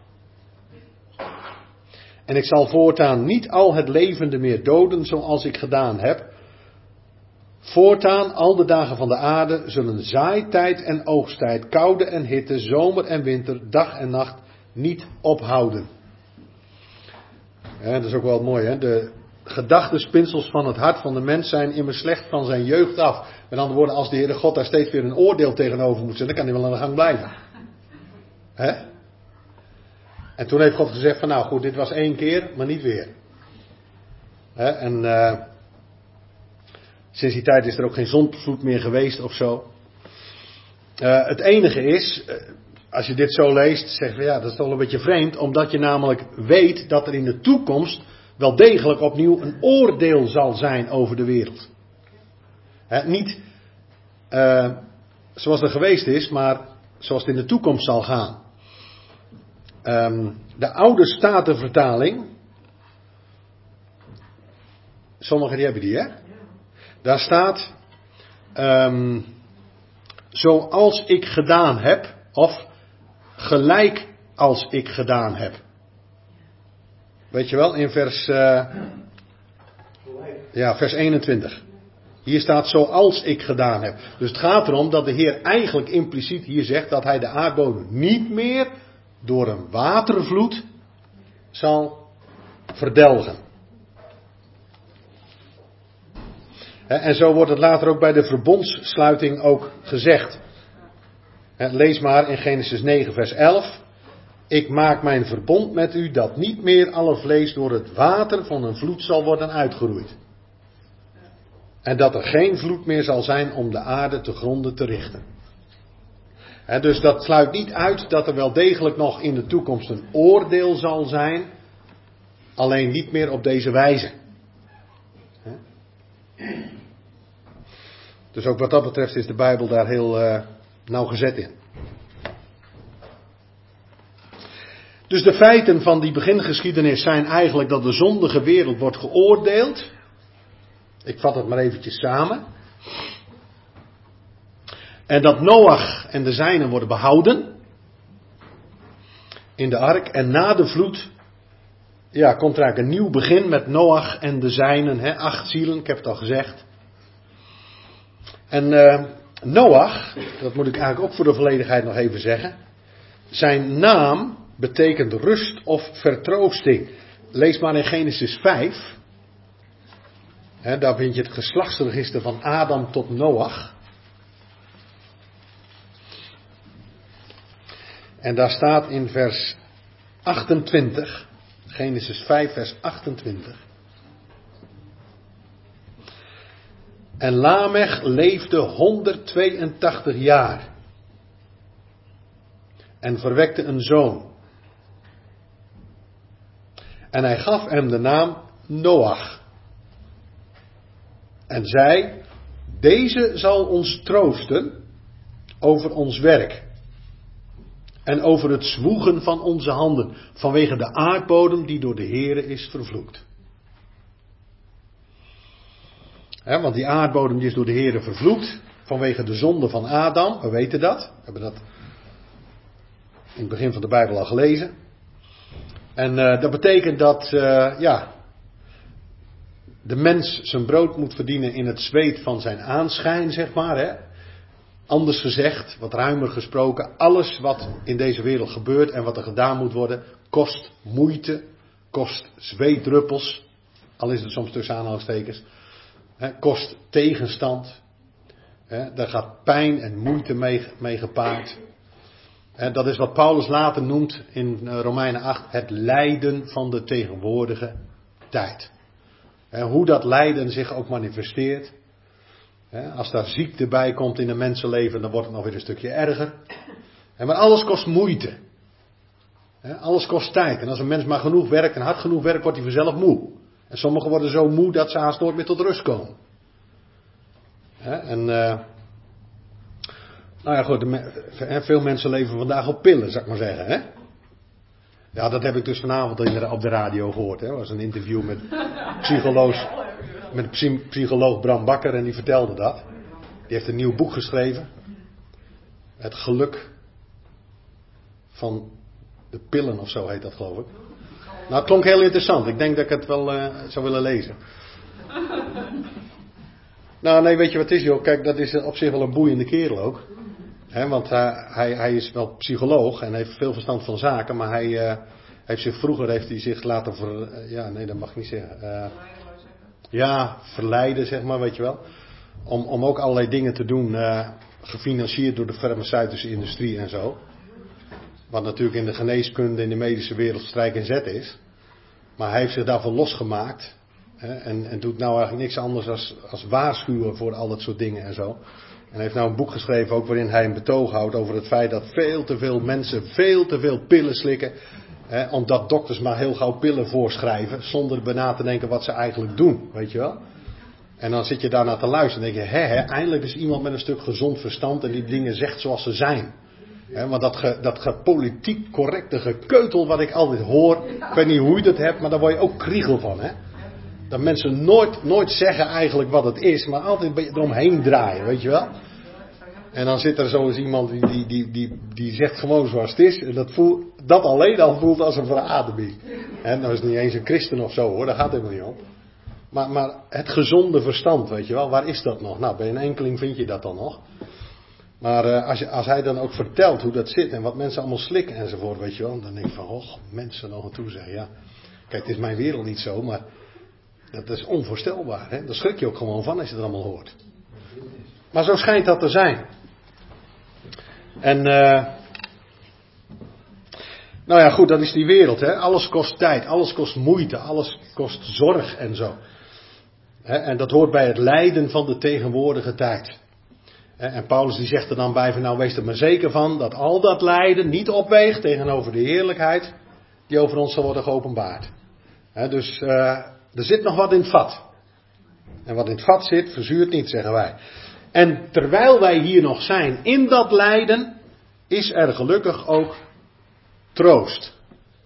En ik zal voortaan niet al het levende meer doden zoals ik gedaan heb. Voortaan al de dagen van de aarde zullen zaaitijd en oogsttijd, koude en hitte, zomer en winter, dag en nacht niet ophouden. Ja, dat is ook wel mooi, hè? De gedachtespinsels van het hart van de mens zijn immers slecht van zijn jeugd af. Met andere woorden, als de Heere God daar steeds weer een oordeel tegenover moet zetten, dan kan hij wel aan de gang blijven. Hè? En toen heeft God gezegd van nou goed, dit was één keer, maar niet weer. Hè? En uh, sinds die tijd is er ook geen zondvloed meer geweest of zo. Uh, het enige is, uh, als je dit zo leest, zeg je ja, dat is toch een beetje vreemd, omdat je namelijk weet dat er in de toekomst wel degelijk opnieuw een oordeel zal zijn over de wereld. He, niet uh, zoals er geweest is, maar zoals het in de toekomst zal gaan. Um, de oude Statenvertaling, sommigen die hebben die, hè? Daar staat, um, zoals ik gedaan heb, of gelijk als ik gedaan heb. Weet je wel, in vers, uh, ja, vers eenentwintig. Hier staat zoals ik gedaan heb. Dus het gaat erom dat de Heer eigenlijk impliciet hier zegt dat hij de aardbodem niet meer door een watervloed zal verdelgen. En zo wordt het later ook bij de verbondssluiting ook gezegd. Lees maar in Genesis negen vers elf. Ik maak mijn verbond met u dat niet meer alle vlees door het water van een vloed zal worden uitgeroeid. En dat er geen vloed meer zal zijn om de aarde te gronden te richten. He, dus dat sluit niet uit dat er wel degelijk nog in de toekomst een oordeel zal zijn. Alleen niet meer op deze wijze. He. Dus ook wat dat betreft is de Bijbel daar heel uh, nauwgezet in. Dus de feiten van die begingeschiedenis zijn eigenlijk dat de zondige wereld wordt geoordeeld. Ik vat het maar eventjes samen. En dat Noach en de zijnen worden behouden in de ark. En na de vloed ja, komt er eigenlijk een nieuw begin met Noach en de zijnen. Hè, acht zielen, ik heb het al gezegd. En uh, Noach, dat moet ik eigenlijk ook voor de volledigheid nog even zeggen. Zijn naam betekent rust of vertroosting. Lees maar in Genesis vijf. He, daar vind je het geslachtsregister van Adam tot Noach. En daar staat in vers achtentwintig. Genesis vijf vers achtentwintig. En Lamech leefde honderdtweeëntachtig jaar. En verwekte een zoon. En hij gaf hem de naam Noach. En zei, deze zal ons troosten over ons werk. En over het zwoegen van onze handen. Vanwege de aardbodem die door de Heere is vervloekt. He, want die aardbodem die is door de Heere vervloekt. Vanwege de zonde van Adam. We weten dat. We hebben dat in het begin van de Bijbel al gelezen. En uh, dat betekent dat uh, ja, de mens zijn brood moet verdienen in het zweet van zijn aanschijn, zeg maar. Hè. Anders gezegd, wat ruimer gesproken, alles wat in deze wereld gebeurt en wat er gedaan moet worden, kost moeite, kost zweetdruppels, al is het soms tussen aanhalingstekens, hè, kost tegenstand. Hè, daar gaat pijn en moeite mee, mee gepaard. Hè, dat is wat Paulus later noemt in Romeinen acht, het lijden van de tegenwoordige tijd. Hè, hoe dat lijden zich ook manifesteert. Als daar ziekte bij komt in een mensenleven, dan wordt het nog weer een stukje erger. Maar alles kost moeite. Alles kost tijd. En als een mens maar genoeg werkt en hard genoeg werkt, wordt hij vanzelf moe. En sommigen worden zo moe dat ze haast nooit meer tot rust komen. En uh, nou ja, goed, de, veel mensen leven vandaag op pillen, zou ik maar zeggen. Hè? Ja, dat heb ik dus vanavond op de radio gehoord. Hè? Dat was een interview met psycholoog. Met psycholoog Bram Bakker en die vertelde dat. Die heeft een nieuw boek geschreven. Het geluk van de pillen of zo heet dat, geloof ik. Nou, het klonk heel interessant. Ik denk dat ik het wel uh, zou willen lezen. Nou, nee, weet je wat het is, joh? Kijk, dat is op zich wel een boeiende kerel ook. He, want hij, hij, hij is wel psycholoog en heeft veel verstand van zaken. Maar hij uh, heeft zich vroeger heeft hij zich laten ver... Uh, ja, nee, dat mag ik niet zeggen. Uh, Ja, verleiden, zeg maar, weet je wel. Om, om ook allerlei dingen te doen, uh, gefinancierd door de farmaceutische industrie en zo. Wat natuurlijk in de geneeskunde, in de medische wereld strijk en zet is. Maar hij heeft zich daarvan losgemaakt. Hè, en, en doet nou eigenlijk niks anders als, als waarschuwen voor al dat soort dingen en zo. En hij heeft nou een boek geschreven ook waarin hij een betoog houdt over het feit dat veel te veel mensen veel te veel pillen slikken. He, omdat dokters maar heel gauw pillen voorschrijven, zonder bij na te denken wat ze eigenlijk doen, weet je wel. En dan zit je daarna te luisteren en denk je, hè, hè, eindelijk is iemand met een stuk gezond verstand en die dingen zegt zoals ze zijn. He, want dat, ge, dat gepolitiek correcte gekeutel wat ik altijd hoor, ik weet niet hoe je dat hebt, maar daar word je ook kriegel van, hè. Dat mensen nooit, nooit zeggen eigenlijk wat het is, maar altijd een beetje eromheen draaien, weet je wel. En dan zit er zo eens iemand die, die, die, die, die zegt gewoon zoals het is. En dat, voelt, dat alleen al voelt als een verademing. En nou is het niet eens een christen of zo hoor, daar gaat het helemaal niet om. Maar, maar het gezonde verstand, weet je wel, waar is dat nog? Nou, bij een enkeling vind je dat dan nog. Maar uh, als, je, als hij dan ook vertelt hoe dat zit en wat mensen allemaal slikken enzovoort, weet je wel. Dan denk ik van, oh, mensen nog aan toe zeggen, ja. Kijk, het is mijn wereld niet zo, maar dat is onvoorstelbaar. Hè? Daar schrik je ook gewoon van als je het allemaal hoort. Maar zo schijnt dat te zijn. En, uh, nou ja, goed, dat is die wereld, hè. Alles kost tijd, alles kost moeite, alles kost zorg en zo. Hè, en dat hoort bij het lijden van de tegenwoordige tijd. Hè, en Paulus die zegt er dan bij van, nou wees er maar zeker van dat al dat lijden niet opweegt tegenover de heerlijkheid die over ons zal worden geopenbaard. Hè, dus uh, er zit nog wat in het vat. En wat in het vat zit, verzuurt niet, zeggen wij. En terwijl wij hier nog zijn in dat lijden, is er gelukkig ook troost.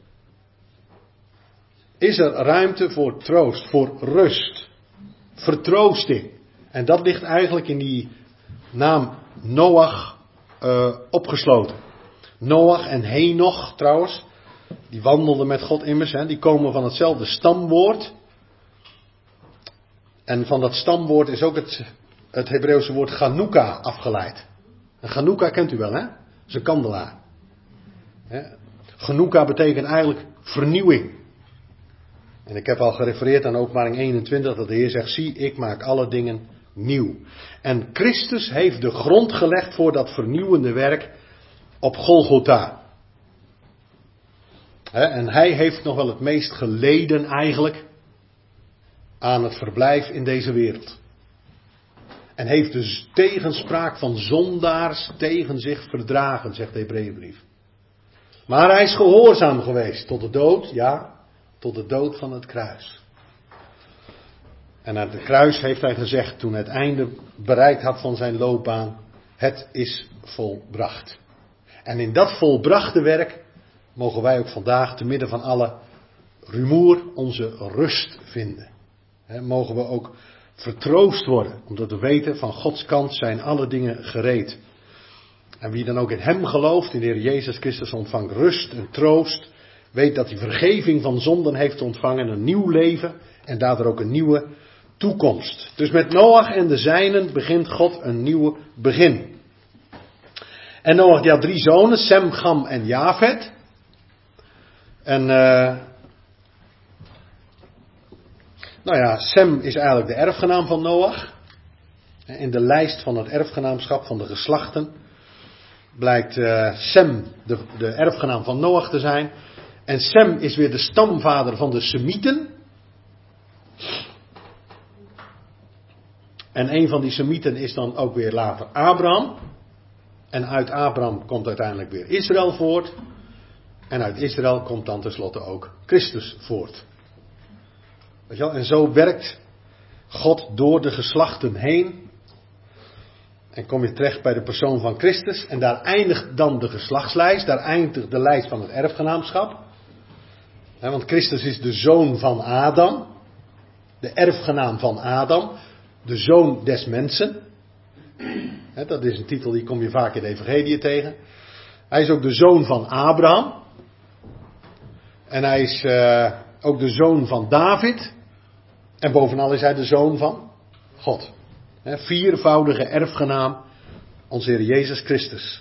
Is er ruimte voor troost, voor rust, vertroosting. En dat ligt eigenlijk in die naam Noach uh, opgesloten. Noach en Henoch trouwens, die wandelden met God immers, hè, die komen van hetzelfde stamwoord. En van dat stamwoord is ook het... Het Hebreeuwse woord Chanukka afgeleid. En Chanukka kent u wel, hè? Dat is een kandelaar. Chanukka betekent eigenlijk vernieuwing. En ik heb al gerefereerd aan Openbaring eenentwintig dat de Heer zegt, zie, ik maak alle dingen nieuw. En Christus heeft de grond gelegd voor dat vernieuwende werk op Golgotha. En hij heeft nog wel het meest geleden eigenlijk aan het verblijf in deze wereld. En heeft dus tegenspraak van zondaars tegen zich verdragen, zegt de Hebreeënbrief. Maar hij is gehoorzaam geweest tot de dood, ja, tot de dood van het kruis. En aan het kruis heeft hij gezegd, toen hij het einde bereikt had van zijn loopbaan, het is volbracht. En in dat volbrachte werk mogen wij ook vandaag te midden van alle rumoer onze rust vinden. He, mogen we ook vertroost worden, omdat we weten van Gods kant zijn alle dingen gereed. En wie dan ook in hem gelooft, in de Heer Jezus Christus, ontvangt rust en troost. Weet dat hij vergeving van zonden heeft ontvangen, een nieuw leven en daardoor ook een nieuwe toekomst. Dus met Noach en de zijnen begint God een nieuw begin. En Noach die had drie zonen, Sem, Cham en Jafet. En uh, nou ja, Sem is eigenlijk de erfgenaam van Noach. In de lijst van het erfgenaamschap van de geslachten blijkt uh, Sem de, de erfgenaam van Noach te zijn. En Sem is weer de stamvader van de Semieten. En een van die Semieten is dan ook weer later Abraham. En uit Abraham komt uiteindelijk weer Israël voort. En uit Israël komt dan tenslotte ook Christus voort. Weet je wel? En zo werkt God door de geslachten heen. En kom je terecht bij de persoon van Christus. En daar eindigt dan de geslachtslijst. Daar eindigt de lijst van het erfgenaamschap. He, want Christus is de zoon van Adam. De erfgenaam van Adam. De zoon des mensen. He, dat is een titel die kom je vaak in de evangelie tegen. Hij is ook de zoon van Abraham. En hij is uh, ook de zoon van David. En bovenal is hij de zoon van God. He, viervoudige erfgenaam, onze Heer Jezus Christus.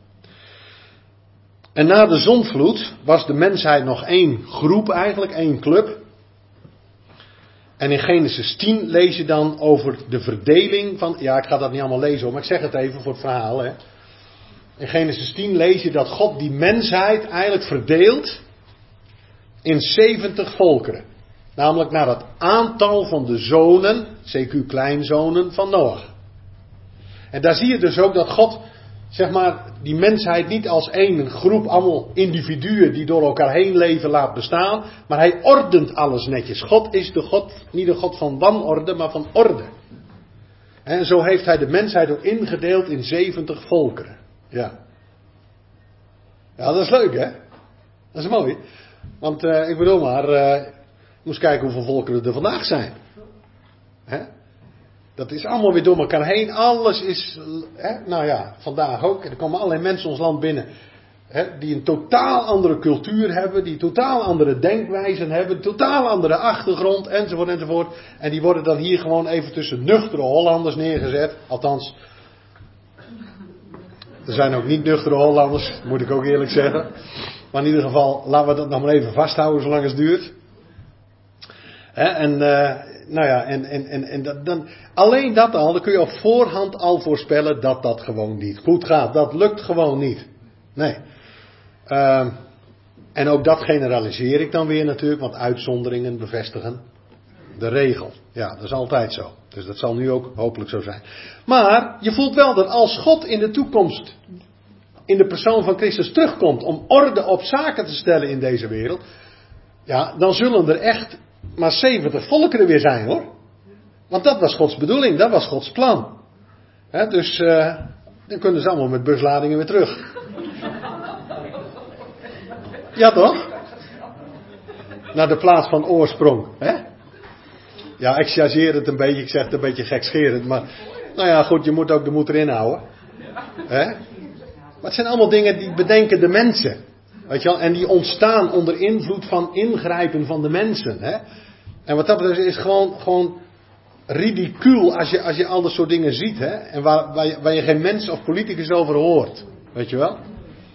En na de zondvloed was de mensheid nog één groep eigenlijk, één club. En in Genesis tien lees je dan over de verdeling van... Ja, ik ga dat niet allemaal lezen hoor, maar ik zeg het even voor het verhaal. Hè. In Genesis tien lees je dat God die mensheid eigenlijk verdeelt in zeventig volkeren. Namelijk naar het aantal van de zonen, C Q kleinzonen, van Noach. En daar zie je dus ook dat God, zeg maar, die mensheid niet als één groep, allemaal individuen die door elkaar heen leven laat bestaan. Maar hij ordent alles netjes. God is de God, niet de God van wanorde, maar van orde. En zo heeft hij de mensheid ook ingedeeld in zeventig volkeren. Ja. Ja, dat is leuk hè. Dat is mooi. Want uh, ik bedoel maar, uh, je moest kijken hoeveel volkeren er vandaag zijn. Hè? Dat is allemaal weer door elkaar heen. Alles is, hè? Nou ja, vandaag ook. Er komen allerlei mensen ons land binnen. Hè? Die een totaal andere cultuur hebben. Die totaal andere denkwijzen hebben. Totaal andere achtergrond. Enzovoort enzovoort. En die worden dan hier gewoon even tussen nuchtere Hollanders neergezet. Althans, er zijn ook niet nuchtere Hollanders. Moet ik ook eerlijk zeggen. Maar in ieder geval, laten we dat nog maar even vasthouden zolang het duurt. Hè? En... Uh, Nou ja, en, en, en, en dat, dan, alleen dat al, dan kun je op voorhand al voorspellen dat dat gewoon niet goed gaat. Dat lukt gewoon niet. Nee. Uh, en ook dat generaliseer ik dan weer natuurlijk, want uitzonderingen bevestigen de regel. Ja, dat is altijd zo. Dus dat zal nu ook hopelijk zo zijn. Maar je voelt wel dat als God in de toekomst in de persoon van Christus terugkomt om orde op zaken te stellen in deze wereld, ja, dan zullen er echt maar zeventig volkeren weer zijn hoor. Want dat was Gods bedoeling, dat was Gods plan. He, dus uh, dan kunnen ze allemaal met busladingen weer terug. Ja toch? Naar de plaats van oorsprong. Hè? Ja, ik chargeer het een beetje, ik zeg het een beetje gekscherend. Maar nou ja goed, je moet ook de moed erin houden. Hè? Maar het zijn allemaal dingen die bedenken de mensen. Weet je wel? En die ontstaan onder invloed van ingrijpen van de mensen. Hè? En wat dat betreft is gewoon, gewoon ridicuul als je, als je al dat soort dingen ziet. Hè? En waar, waar, je, waar je geen mens of politicus over hoort. Weet je wel?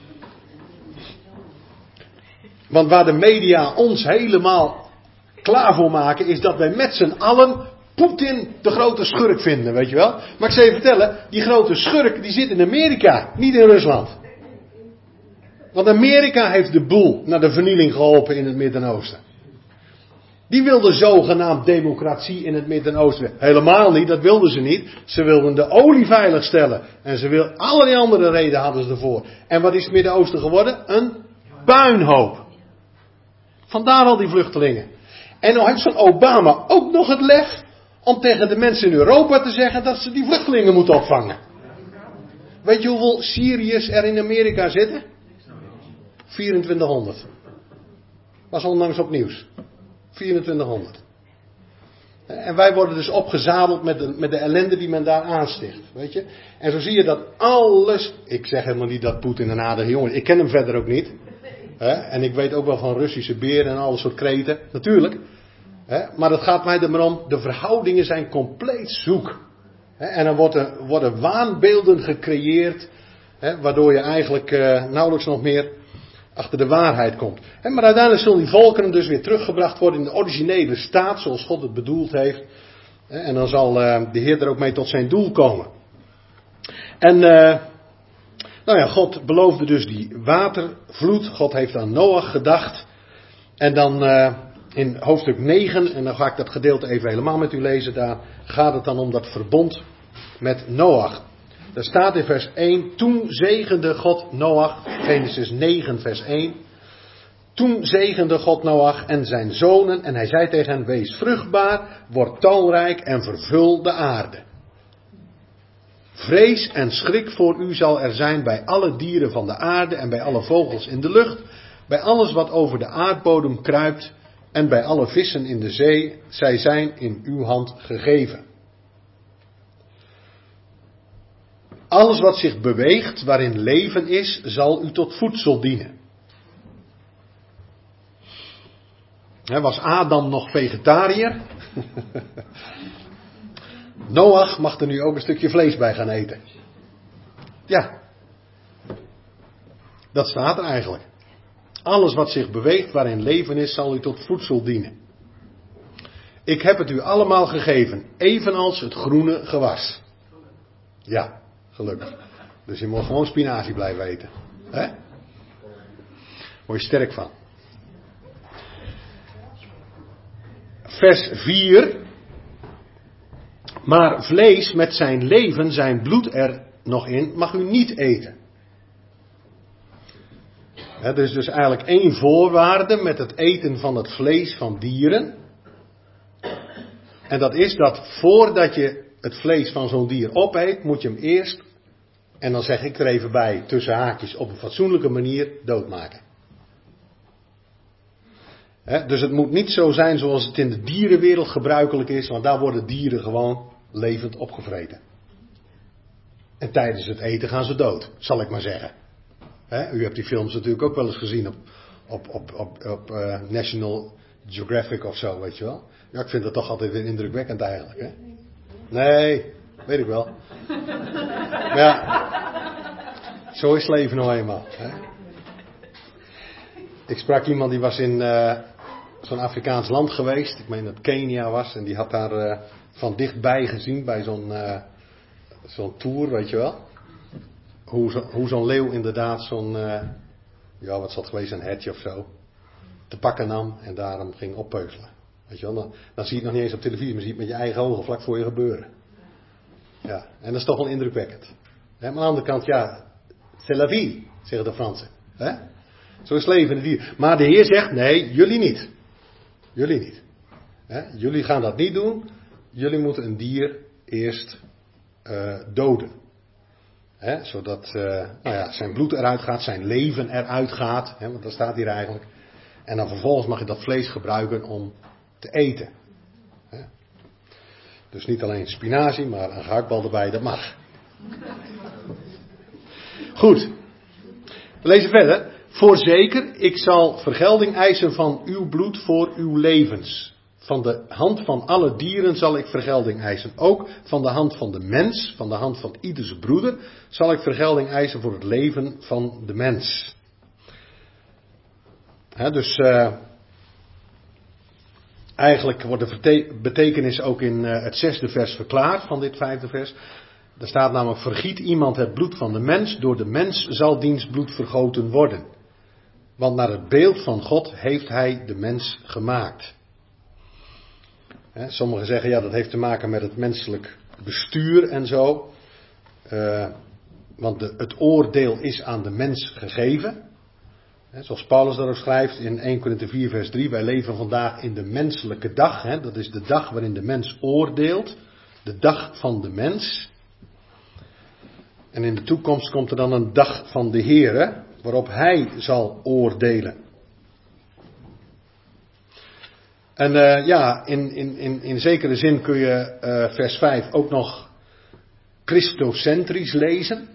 Want waar de media ons helemaal klaar voor maken, is dat wij met z'n allen Poetin de grote schurk vinden. Weet je wel? Maar ik zal je vertellen, die grote schurk die zit in Amerika, niet in Rusland. Want Amerika heeft de boel naar de vernieling geholpen in het Midden-Oosten. Die wilden zogenaamd democratie in het Midden-Oosten. Helemaal niet, dat wilden ze niet. Ze wilden de olie veiligstellen. En ze wilden allerlei andere redenen hadden ze ervoor. En wat is het Midden-Oosten geworden? Een puinhoop. Vandaar al die vluchtelingen. En dan heeft zo'n Obama ook nog het lef om tegen de mensen in Europa te zeggen dat ze die vluchtelingen moeten opvangen. Weet je hoeveel Syriërs er in Amerika zitten? vierentwintighonderd. Was onlangs op nieuws. vierentwintighonderd. En wij worden dus opgezadeld met de, met de ellende die men daar aansticht. Weet je? En zo zie je dat alles... Ik zeg helemaal niet dat Poetin een aardige jongen is. Ik ken hem verder ook niet. Hè? En ik weet ook wel van Russische beren en alle soort kreten. Natuurlijk. Hè? Maar het gaat mij er maar om. De verhoudingen zijn compleet zoek. Hè? En dan worden, worden waanbeelden gecreëerd. Hè? Waardoor je eigenlijk uh, nauwelijks nog meer achter de waarheid komt. Hè? Maar uiteindelijk zullen die volkeren dus weer teruggebracht worden in de originele staat. Zoals God het bedoeld heeft. Hè? En dan zal uh, de Heer er ook mee tot zijn doel komen. En... Uh, Nou ja, God beloofde dus die watervloed. God heeft aan Noach gedacht. En dan uh, in hoofdstuk negen, en dan ga ik dat gedeelte even helemaal met u lezen. Daar gaat het dan om dat verbond met Noach. Daar staat in vers één. Toen zegende God Noach. Genesis negen vers één. Toen zegende God Noach en zijn zonen. En hij zei tegen hen, wees vruchtbaar, word talrijk en vervul de aarde. Vrees en schrik voor u zal er zijn bij alle dieren van de aarde en bij alle vogels in de lucht, bij alles wat over de aardbodem kruipt en bij alle vissen in de zee. Zij zijn in uw hand gegeven. Alles wat zich beweegt, waarin leven is, zal u tot voedsel dienen. He, was Adam nog vegetariër? Noach mag er nu ook een stukje vlees bij gaan eten. Ja. Dat staat er eigenlijk. Alles wat zich beweegt, waarin leven is, zal u tot voedsel dienen. Ik heb het u allemaal gegeven, evenals het groene gewas. Ja, gelukkig. Dus je moet gewoon spinazie blijven eten. Hè? Word je sterk van. Vers vier. Maar vlees met zijn leven, zijn bloed er nog in, mag u niet eten. Er is dus eigenlijk één voorwaarde met het eten van het vlees van dieren. En dat is dat voordat je het vlees van zo'n dier opeet, moet je hem eerst, en dan zeg ik er even bij, tussen haakjes, op een fatsoenlijke manier doodmaken. He, dus het moet niet zo zijn zoals het in de dierenwereld gebruikelijk is, want daar worden dieren gewoon levend opgevreten. En tijdens het eten gaan ze dood, zal ik maar zeggen. He, u hebt die films natuurlijk ook wel eens gezien op, op, op, op, op uh, National Geographic of zo, weet je wel. Ja, ik vind dat toch altijd weer indrukwekkend eigenlijk. Hè? Nee, weet ik wel. Maar ja, zo is het leven nou eenmaal. Hè? Ik sprak iemand die was in uh, zo'n Afrikaans land geweest. Ik meen dat het Kenia was. En die had daar uh, van dichtbij gezien bij zo'n, uh, zo'n tour, weet je wel. Hoe, zo, hoe zo'n leeuw inderdaad zo'n, uh, ja wat zal het geweest, een hertje of zo, te pakken nam en daarom ging oppeuzelen. Weet je wel, dan, dan zie je het nog niet eens op televisie, maar zie je het met je eigen ogen vlak voor je gebeuren. Ja, en dat is toch wel indrukwekkend. Hè, maar aan de andere kant, ja, c'est la vie, zeggen de Fransen. Hè? Zo is het leven in het dier. Maar de Heer zegt, nee, jullie niet. Jullie niet. Hè? Jullie gaan dat niet doen. Jullie moeten een dier eerst uh, doden. Hè? Zodat uh, nou ja, zijn bloed eruit gaat, zijn leven eruit gaat. Hè? Want dat staat hier eigenlijk. En dan vervolgens mag je dat vlees gebruiken om te eten. Hè? Dus niet alleen spinazie, maar een gehaktbal erbij, dat mag. Goed. We lezen verder. Voorzeker, ik zal vergelding eisen van uw bloed voor uw levens. Van de hand van alle dieren zal ik vergelding eisen. Ook van de hand van de mens, van de hand van ieders broeder, zal ik vergelding eisen voor het leven van de mens. He, dus uh, eigenlijk wordt de verte- betekenis ook in uh, het zesde vers verklaard van dit vijfde vers. Er staat namelijk, vergiet iemand het bloed van de mens, door de mens zal diens bloed vergoten worden. Want naar het beeld van God heeft hij de mens gemaakt. He, sommigen zeggen, ja, dat heeft te maken met het menselijk bestuur en zo. Uh, want de, het oordeel is aan de mens gegeven. He, zoals Paulus daar ook schrijft in Eerste Korinthe vier vers drie. Wij leven vandaag in de menselijke dag. He, dat is de dag waarin de mens oordeelt. De dag van de mens. En in de toekomst komt er dan een dag van de Heere, waarop Hij zal oordelen. En uh, ja, in, in, in, in zekere zin kun je uh, vers vijf ook nog christocentrisch lezen.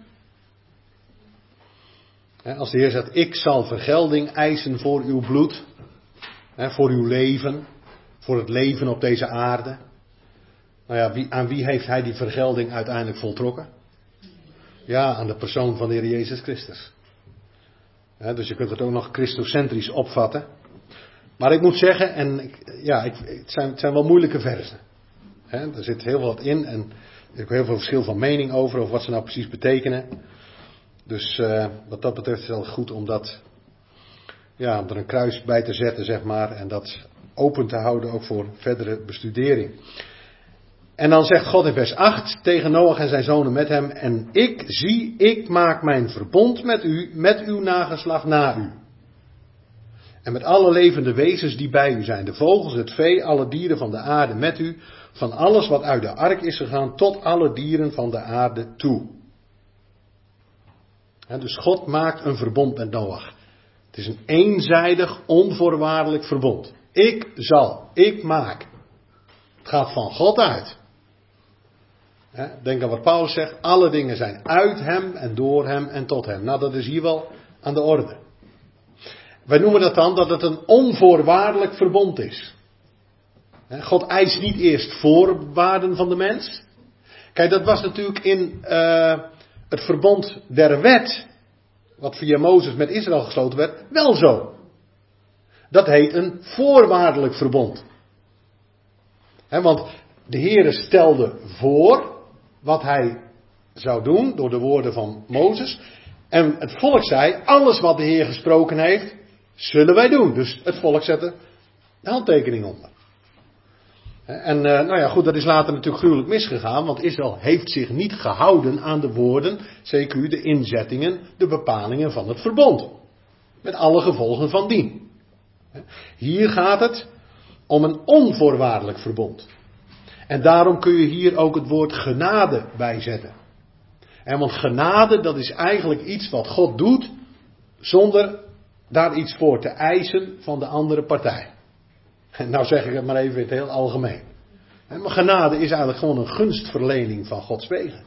He, als de Heer zegt, ik zal vergelding eisen voor uw bloed, he, voor uw leven, voor het leven op deze aarde. Nou ja, wie, aan wie heeft Hij die vergelding uiteindelijk voltrokken? Ja, aan de persoon van de Heer Jezus Christus. He, dus je kunt het ook nog christocentrisch opvatten. Maar ik moet zeggen, en ik, ja, ik, het, zijn, het zijn wel moeilijke versen. He, er zit heel wat in en er is heel veel verschil van mening over, over wat ze nou precies betekenen. Dus uh, wat dat betreft is het wel goed om dat, ja, om er een kruis bij te zetten, zeg maar, en dat open te houden ook voor verdere bestudering. En dan zegt God in vers acht tegen Noach en zijn zonen met hem, en ik zie, ik maak mijn verbond met u, met uw nageslacht na u. En met alle levende wezens die bij u zijn, de vogels, het vee, alle dieren van de aarde met u, van alles wat uit de ark is gegaan, tot alle dieren van de aarde toe. En dus God maakt een verbond met Noach. Het is een eenzijdig, onvoorwaardelijk verbond. Ik zal, ik maak. Het gaat van God uit. Denk aan wat Paulus zegt, alle dingen zijn uit hem en door hem en tot hem. Nou, dat is hier wel aan de orde. Wij noemen dat dan dat het een onvoorwaardelijk verbond is. God eist niet eerst voorwaarden van de mens. Kijk, dat was natuurlijk in uh, het verbond der wet, wat via Mozes met Israël gesloten werd, wel zo. Dat heet een voorwaardelijk verbond. He, want de Heere stelde voor wat hij zou doen door de woorden van Mozes. En het volk zei, alles wat de Heer gesproken heeft, zullen wij doen. Dus het volk zette de handtekening onder. En uh, nou ja, goed, dat is later natuurlijk gruwelijk misgegaan, want Israël heeft zich niet gehouden aan de woorden, C Q, de inzettingen, de bepalingen van het verbond. Met alle gevolgen van dien. Hier gaat het om een onvoorwaardelijk verbond. En daarom kun je hier ook het woord genade bijzetten. En want genade, dat is eigenlijk iets wat God doet, zonder daar iets voor te eisen van de andere partij. En nou zeg ik het maar even in het heel algemeen. Maar genade is eigenlijk gewoon een gunstverlening van Gods wegen.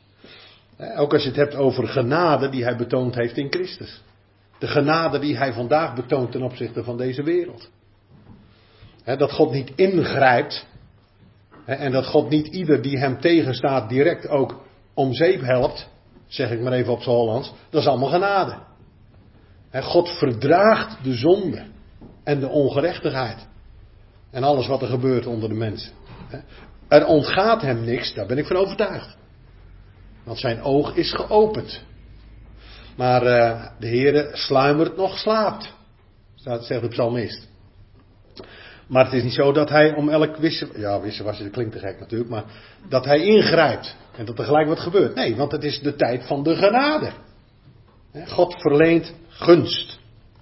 Ook als je het hebt over genade die hij betoond heeft in Christus. De genade die hij vandaag betoont ten opzichte van deze wereld. Dat God niet ingrijpt. En dat God niet ieder die hem tegenstaat direct ook om zeep helpt. Zeg ik maar even op z'n Hollands. Dat is allemaal genade. God verdraagt de zonde en de ongerechtigheid. En alles wat er gebeurt onder de mensen. Er ontgaat hem niks, daar ben ik van overtuigd. Want zijn oog is geopend. Maar uh, de Heere sluimert nog slaapt. Dat zegt de psalmist. Maar het is niet zo dat hij om elk wisse... Ja, wisselwasje, dat klinkt te gek natuurlijk. Maar dat hij ingrijpt. En dat er gelijk wat gebeurt. Nee, want het is de tijd van de genade. God verleent gunst.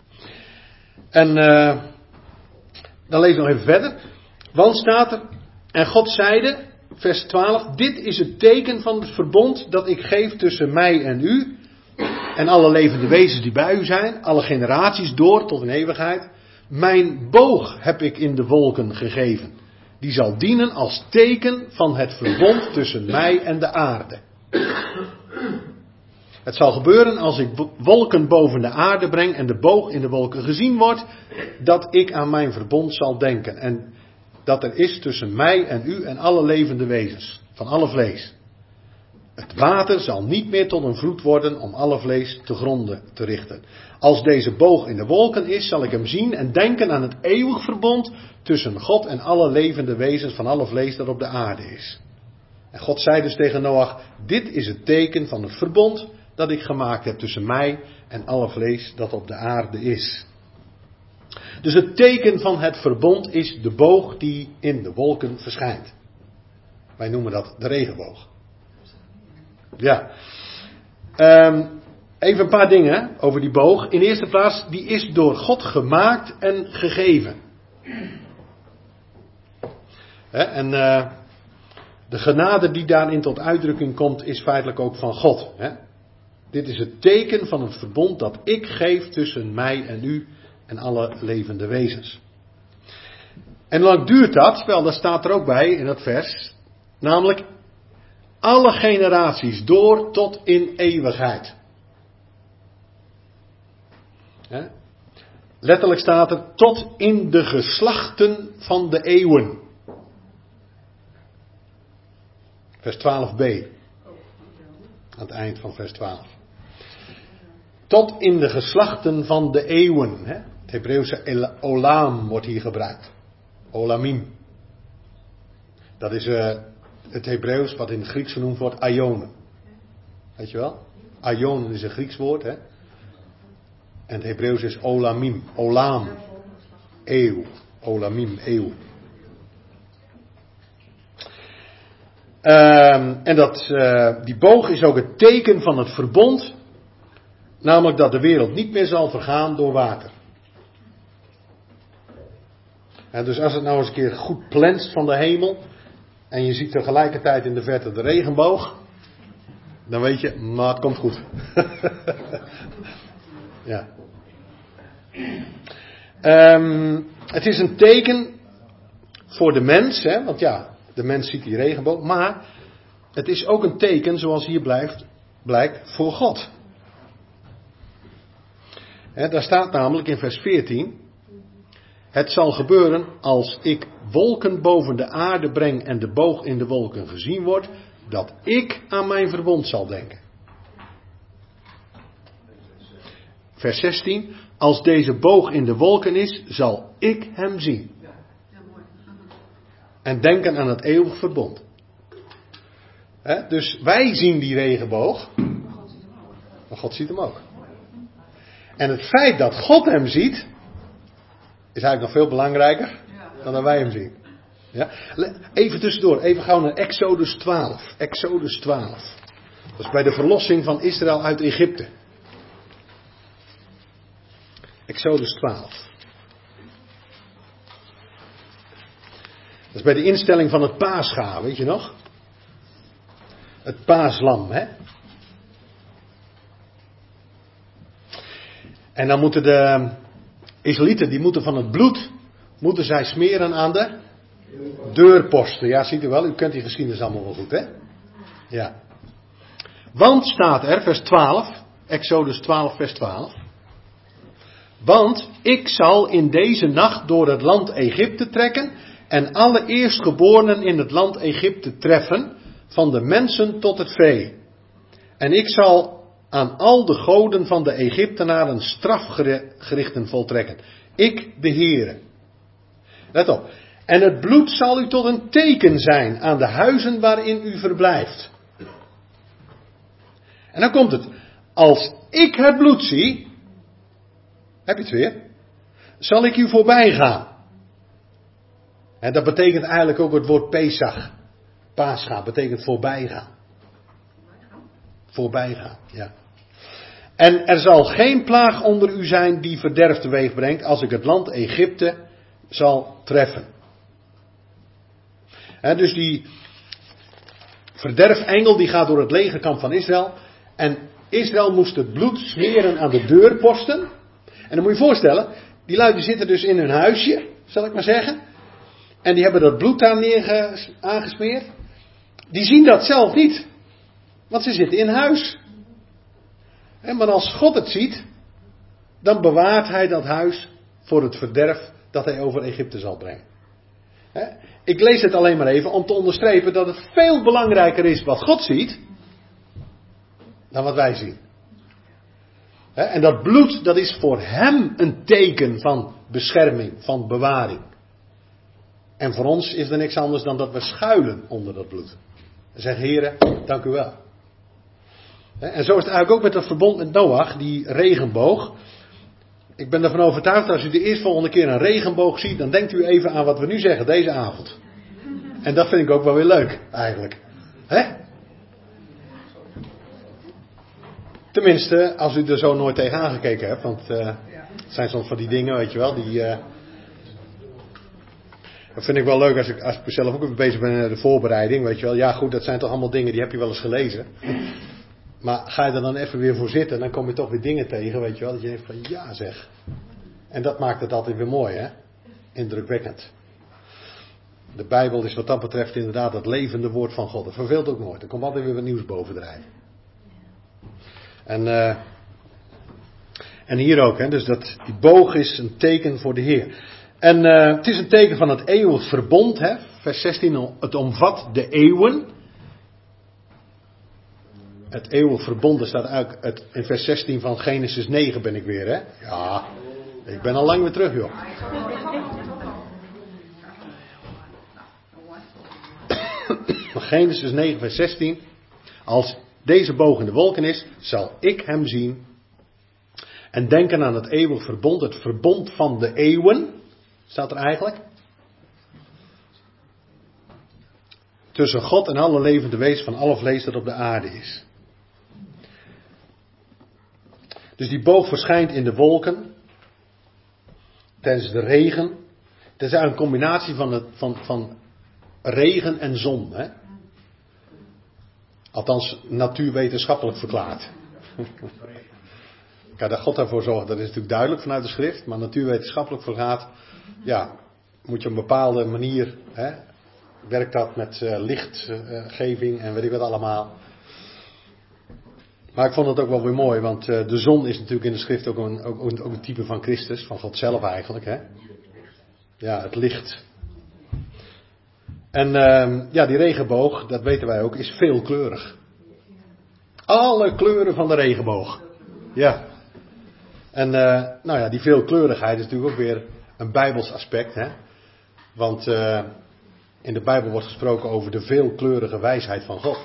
En uh, dan lees ik nog even verder. Want staat er... En God zeide, vers twaalf... Dit is het teken van het verbond dat ik geef tussen mij en u... En alle levende wezens die bij u zijn... Alle generaties door tot in eeuwigheid... Mijn boog heb ik in de wolken gegeven. Die zal dienen als teken van het verbond tussen mij en de aarde. Het zal gebeuren als ik wolken boven de aarde breng en de boog in de wolken gezien wordt, dat ik aan mijn verbond zal denken. En dat er is tussen mij en u en alle levende wezens, van alle vlees. Het water zal niet meer tot een vloed worden om alle vlees te gronden te richten. Als deze boog in de wolken is, zal ik hem zien en denken aan het eeuwig verbond tussen God en alle levende wezens van alle vlees dat op de aarde is. En God zei dus tegen Noach, dit is het teken van het verbond dat ik gemaakt heb tussen mij en alle vlees dat op de aarde is. Dus het teken van het verbond is de boog die in de wolken verschijnt. Wij noemen dat de regenboog. Ja. Um, even een paar dingen over die boog. In de eerste plaats, die is door God gemaakt en gegeven. He, en uh, De genade die daarin tot uitdrukking komt is feitelijk ook van God. Hè? Dit is het teken van het verbond dat ik geef tussen mij en u en alle levende wezens. En hoe lang duurt dat? Wel, dat staat er ook bij in dat vers. Namelijk alle generaties door tot in eeuwigheid. Hè? Letterlijk staat er tot in de geslachten van de eeuwen. Vers twaalf b. Aan het eind van vers twaalf. Tot in de geslachten van de eeuwen. Hè? Het Hebreeuwse olam wordt hier gebruikt. Olamim. Dat is uh, het Hebreeuws wat in het Grieks genoemd wordt aionen. Weet je wel? Aion is een Grieks woord. Hè? En het Hebreeuws is olamim. Olam. Eeuw. Olamim. Eeuw. Um, en dat, uh, die boog is ook het teken van het verbond. Namelijk dat de wereld niet meer zal vergaan door water. En dus als het nou eens een keer goed plenst van de hemel. En je ziet tegelijkertijd in de verte de regenboog. Dan weet je, maar het komt goed. Ja. Um, het is een teken voor de mens. Hè, want ja, de mens ziet die regenboog. Maar het is ook een teken, zoals hier blijft, blijkt, voor God. He, daar staat namelijk in vers veertien. Het zal gebeuren als ik wolken boven de aarde breng en de boog in de wolken gezien wordt, dat ik aan mijn verbond zal denken. Vers zestien. Als deze boog in de wolken is, zal ik hem zien. En denken aan het eeuwig verbond. He, dus wij zien die regenboog. Maar God ziet hem ook. En het feit dat God hem ziet, is eigenlijk nog veel belangrijker dan dat wij hem zien. Ja? Even tussendoor, even gauw naar Exodus twaalf. Exodus twaalf. Dat is bij de verlossing van Israël uit Egypte. Exodus twaalf. Dat is bij de instelling van het paascha, weet je nog? Het paaslam, hè? En dan moeten de Israëlieten, die moeten van het bloed, moeten zij smeren aan de deurposten. Ja, ziet u wel, u kent die geschiedenis allemaal wel goed, hè? Ja. Want staat er, vers twaalf, Exodus twaalf, vers twaalf. Want ik zal in deze nacht door het land Egypte trekken en alle eerstgeborenen in het land Egypte treffen, van de mensen tot het vee. En ik zal aan al de goden van de Egyptenaren strafgerichten voltrekken. Ik, de Heere. Let op. En het bloed zal u tot een teken zijn aan de huizen waarin u verblijft. En dan komt het. Als ik het bloed zie, heb je het weer, zal ik u voorbij gaan. En dat betekent eigenlijk ook het woord Pesach. Pascha betekent voorbij gaan. Voorbij gaan, ja. En er zal geen plaag onder u zijn die verderf teweeg brengt als ik het land Egypte zal treffen. He, dus die verderfengel die gaat door het legerkamp van Israël. En Israël moest het bloed smeren aan de deurposten. En dan moet je je voorstellen, die lui zitten dus in hun huisje, zal ik maar zeggen. En die hebben dat bloed daar neer aangesmeerd. Die zien dat zelf niet. Want ze zitten in huis. En maar als God het ziet, dan bewaart hij dat huis voor het verderf dat hij over Egypte zal brengen. Ik lees het alleen maar even om te onderstrepen dat het veel belangrijker is wat God ziet, dan wat wij zien. En dat bloed, dat is voor hem een teken van bescherming, van bewaring. En voor ons is er niks anders dan dat we schuilen onder dat bloed. En zeggen, Heere, dank u wel. En zo is het eigenlijk ook met dat verbond met Noach, die regenboog. Ik ben ervan overtuigd, als u de eerstvolgende keer een regenboog ziet, dan denkt u even aan wat we nu zeggen deze avond. En dat vind ik ook wel weer leuk, eigenlijk. Hè? Tenminste, als u er zo nooit tegenaan gekeken hebt, want uh, het zijn soms van die dingen, weet je wel, die... Uh... Dat vind ik wel leuk als ik, als ik zelf ook even bezig ben met de voorbereiding. Weet je wel, ja goed, dat zijn toch allemaal dingen die heb je wel eens gelezen. Maar ga je er dan even weer voor zitten, dan kom je toch weer dingen tegen, weet je wel. Dat je denkt van ja zeg. En dat maakt het altijd weer mooi, hè. Indrukwekkend. De Bijbel is wat dat betreft inderdaad het levende woord van God. Dat verveelt ook nooit. Er komt altijd weer wat nieuws bovendrijven. En, uh, en hier ook, hè. Dus dat, die boog is een teken voor de Heer. En uh, het is een teken van het eeuwig verbond, hè. Vers zestien, het omvat de eeuwen. Het eeuwig verbond, er staat eigenlijk het, in vers zestien van Genesis negen ben ik weer, hè. Ja, ik ben al lang weer terug, joh. Genesis negen vers zestien. Als deze boog in de wolken is, zal ik hem zien. En denken aan het eeuwig verbond, het verbond van de eeuwen. Staat er eigenlijk. Tussen God en alle levende wezens van alle vlees dat op de aarde is. Dus die boog verschijnt in de wolken. Tijdens de regen. Het is eigenlijk een combinatie van, het, van, van regen en zon. Hè? Althans, natuurwetenschappelijk verklaard. Kijk, dat God daarvoor zorgt, dat is natuurlijk duidelijk vanuit de schrift. Maar natuurwetenschappelijk verklaard, ja, moet je op een bepaalde manier, hè, werkt dat met uh, lichtgeving uh, en weet ik wat allemaal. Maar ik vond het ook wel weer mooi, want uh, de zon is natuurlijk in de schrift ook een, ook, ook een type van Christus, van God zelf eigenlijk. Hè? Ja, het licht. En uh, ja, die regenboog, dat weten wij ook, is veelkleurig. Alle kleuren van de regenboog. Ja. En uh, nou ja, die veelkleurigheid is natuurlijk ook weer een Bijbels aspect. Hè? Want uh, in de Bijbel wordt gesproken over de veelkleurige wijsheid van God.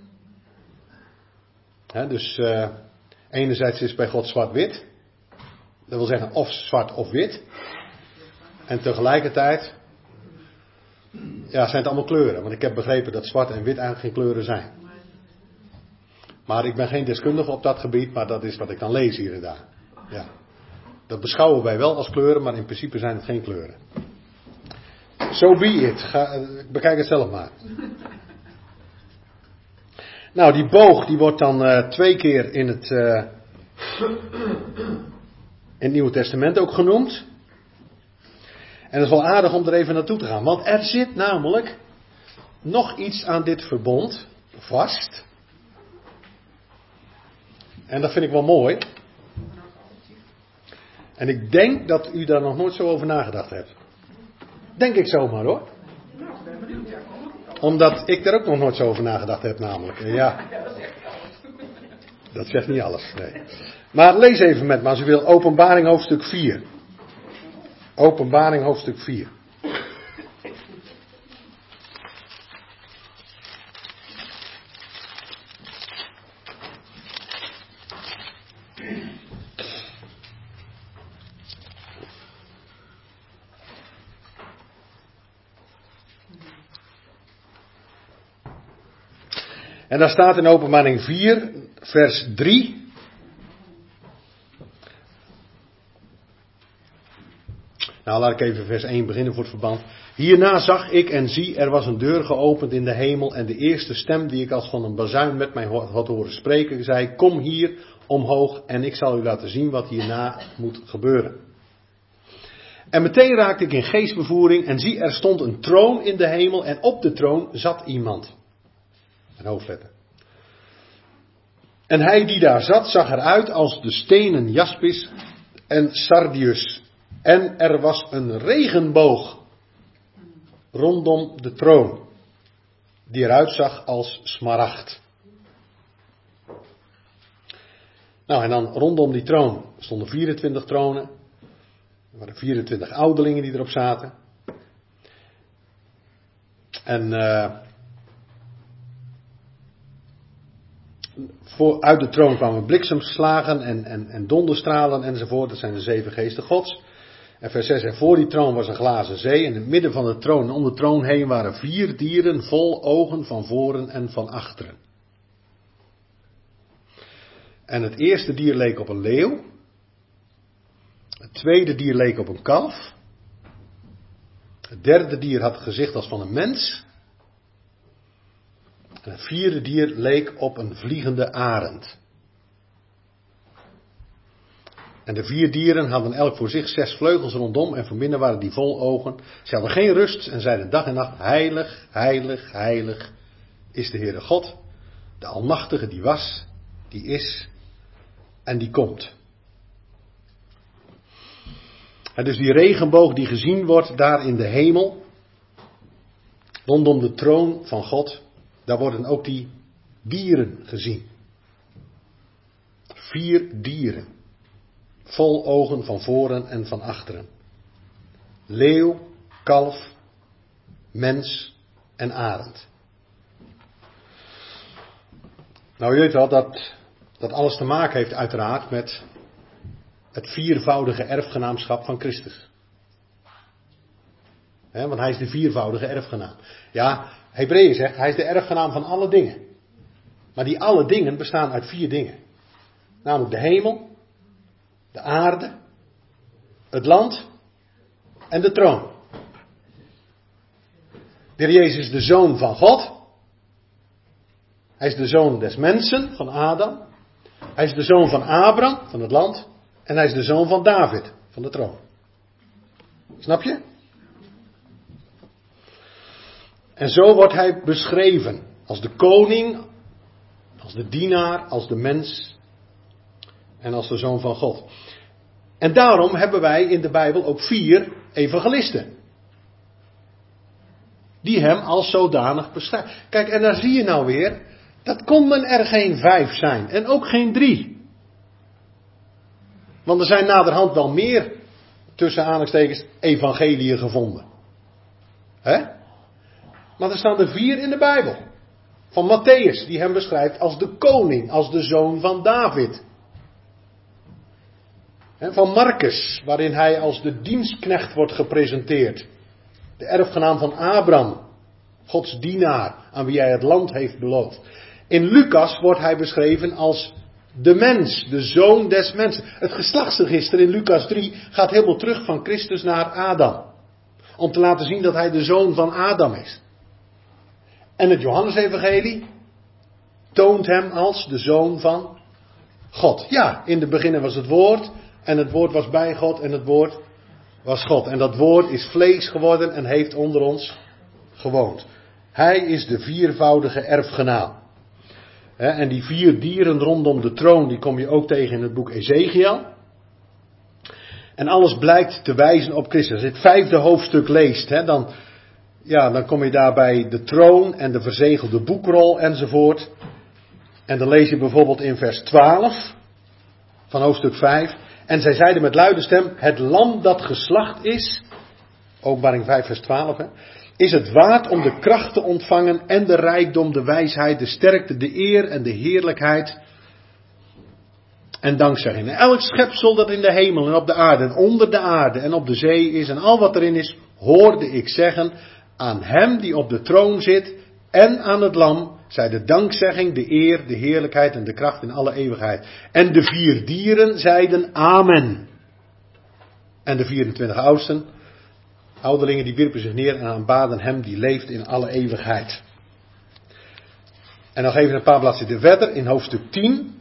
Hè, dus uh, enerzijds is bij God zwart-wit. Dat wil zeggen of zwart of wit. En tegelijkertijd ja, zijn het allemaal kleuren. Want ik heb begrepen dat zwart en wit eigenlijk geen kleuren zijn. Maar ik ben geen deskundige op dat gebied, maar dat is wat ik dan lees hier en daar. Ja. Dat beschouwen wij wel als kleuren, maar in principe zijn het geen kleuren. So be it. Ga, bekijk het zelf maar. Nou, die boog die wordt dan uh, twee keer in het, uh, in het Nieuwe Testament ook genoemd. En dat is wel aardig om er even naartoe te gaan. Want er zit namelijk nog iets aan dit verbond vast. En dat vind ik wel mooi. En ik denk dat u daar nog nooit zo over nagedacht hebt. Denk ik zomaar hoor. Omdat ik daar ook nog nooit zo over nagedacht heb namelijk. En ja, dat zegt niet alles. Nee. Maar lees even met me als u wil. Openbaring hoofdstuk vier. Openbaring hoofdstuk vier. En daar staat in Openbaring vier, vers drie. Nou, laat ik even vers één beginnen voor het verband. Hierna zag ik en zie, er was een deur geopend in de hemel. En de eerste stem die ik als van een bazuin met mij had horen spreken, zei: kom hier omhoog en ik zal u laten zien wat hierna moet gebeuren. En meteen raakte ik in geestbevoering en zie, er stond een troon in de hemel en op de troon zat iemand. Een hoofdletter. En hij die daar zat zag eruit als de stenen jaspis en sardius. En er was een regenboog rondom de troon, die eruit zag als smaragd. Nou, en dan rondom die troon stonden vierentwintig tronen. Er waren vierentwintig ouderlingen die erop zaten. En uh, voor, uit de troon kwamen bliksemslagen en, en, en donderstralen enzovoort. Dat zijn de zeven geesten Gods. En vers zes, en voor die troon was een glazen zee. En in het midden van de troon en om de troon heen waren vier dieren vol ogen van voren en van achteren. En het eerste dier leek op een leeuw. Het tweede dier leek op een kalf. Het derde dier had het gezicht als van een mens. En het vierde dier leek op een vliegende arend. En de vier dieren hadden elk voor zich zes vleugels rondom en van binnen waren die vol ogen. Ze hadden geen rust en zeiden dag en nacht: heilig, heilig, heilig is de Heere God, de Almachtige, die was, die is en die komt. En dus die regenboog die gezien wordt daar in de hemel, rondom de troon van God, daar worden ook die dieren gezien. Vier dieren. Vol ogen van voren en van achteren. Leeuw, kalf, mens en arend. Nou, je weet wel dat dat alles te maken heeft uiteraard met het viervoudige erfgenaamschap van Christus. He, want hij is de viervoudige erfgenaam. Ja, Hebreeën zegt, hij is de erfgenaam van alle dingen. Maar die alle dingen bestaan uit vier dingen. Namelijk de hemel, de aarde, het land en de troon. De Heer Jezus is de Zoon van God. Hij is de Zoon des mensen, van Adam. Hij is de Zoon van Abraham, van het land. En hij is de Zoon van David, van de troon. Snap je? En zo wordt hij beschreven. Als de koning, als de dienaar, als de mens en als de Zoon van God. En daarom hebben wij in de Bijbel ook vier evangelisten. Die hem als zodanig beschrijven. Kijk, en daar zie je nou weer, dat konden er geen vijf zijn. En ook geen drie. Want er zijn naderhand wel meer, tussen aanhalingstekens, evangeliën gevonden. Hè? Maar er staan er vier in de Bijbel. Van Matthäus, die hem beschrijft als de koning, als de zoon van David. Van Marcus, waarin hij als de dienstknecht wordt gepresenteerd. De erfgenaam van Abraham, Gods dienaar, aan wie hij het land heeft beloofd. In Lucas wordt hij beschreven als de mens, de zoon des mensen. Het geslachtsregister in Lucas drie gaat helemaal terug van Christus naar Adam. Om te laten zien dat hij de zoon van Adam is. En het Johannesevangelie toont hem als de zoon van God. Ja, in de beginnen was het woord. En het woord was bij God en het woord was God. En dat woord is vlees geworden en heeft onder ons gewoond. Hij is de viervoudige erfgenaam. He, en die vier dieren rondom de troon, die kom je ook tegen in het boek Ezekiel. En alles blijkt te wijzen op Christus. Als je het vijfde hoofdstuk leest, he, dan, ja, dan kom je daar bij de troon en de verzegelde boekrol enzovoort. En dan lees je bijvoorbeeld in vers twaalf van hoofdstuk vijf. En zij zeiden met luide stem, het lam dat geslacht is, Openbaring vijf vers twaalf, hè, is het waard om de kracht te ontvangen en de rijkdom, de wijsheid, de sterkte, de eer en de heerlijkheid en dankzegging. En elk schepsel dat in de hemel en op de aarde en onder de aarde en op de zee is en al wat erin is, hoorde ik zeggen, aan hem die op de troon zit en aan het lam, zij de dankzegging, de eer, de heerlijkheid en de kracht in alle eeuwigheid. En de vier dieren zeiden amen. En de vierentwintig oudsten, ouderlingen, die wierpen zich neer en aanbaden hem die leeft in alle eeuwigheid. En nog even een paar bladzijden verder in hoofdstuk tien.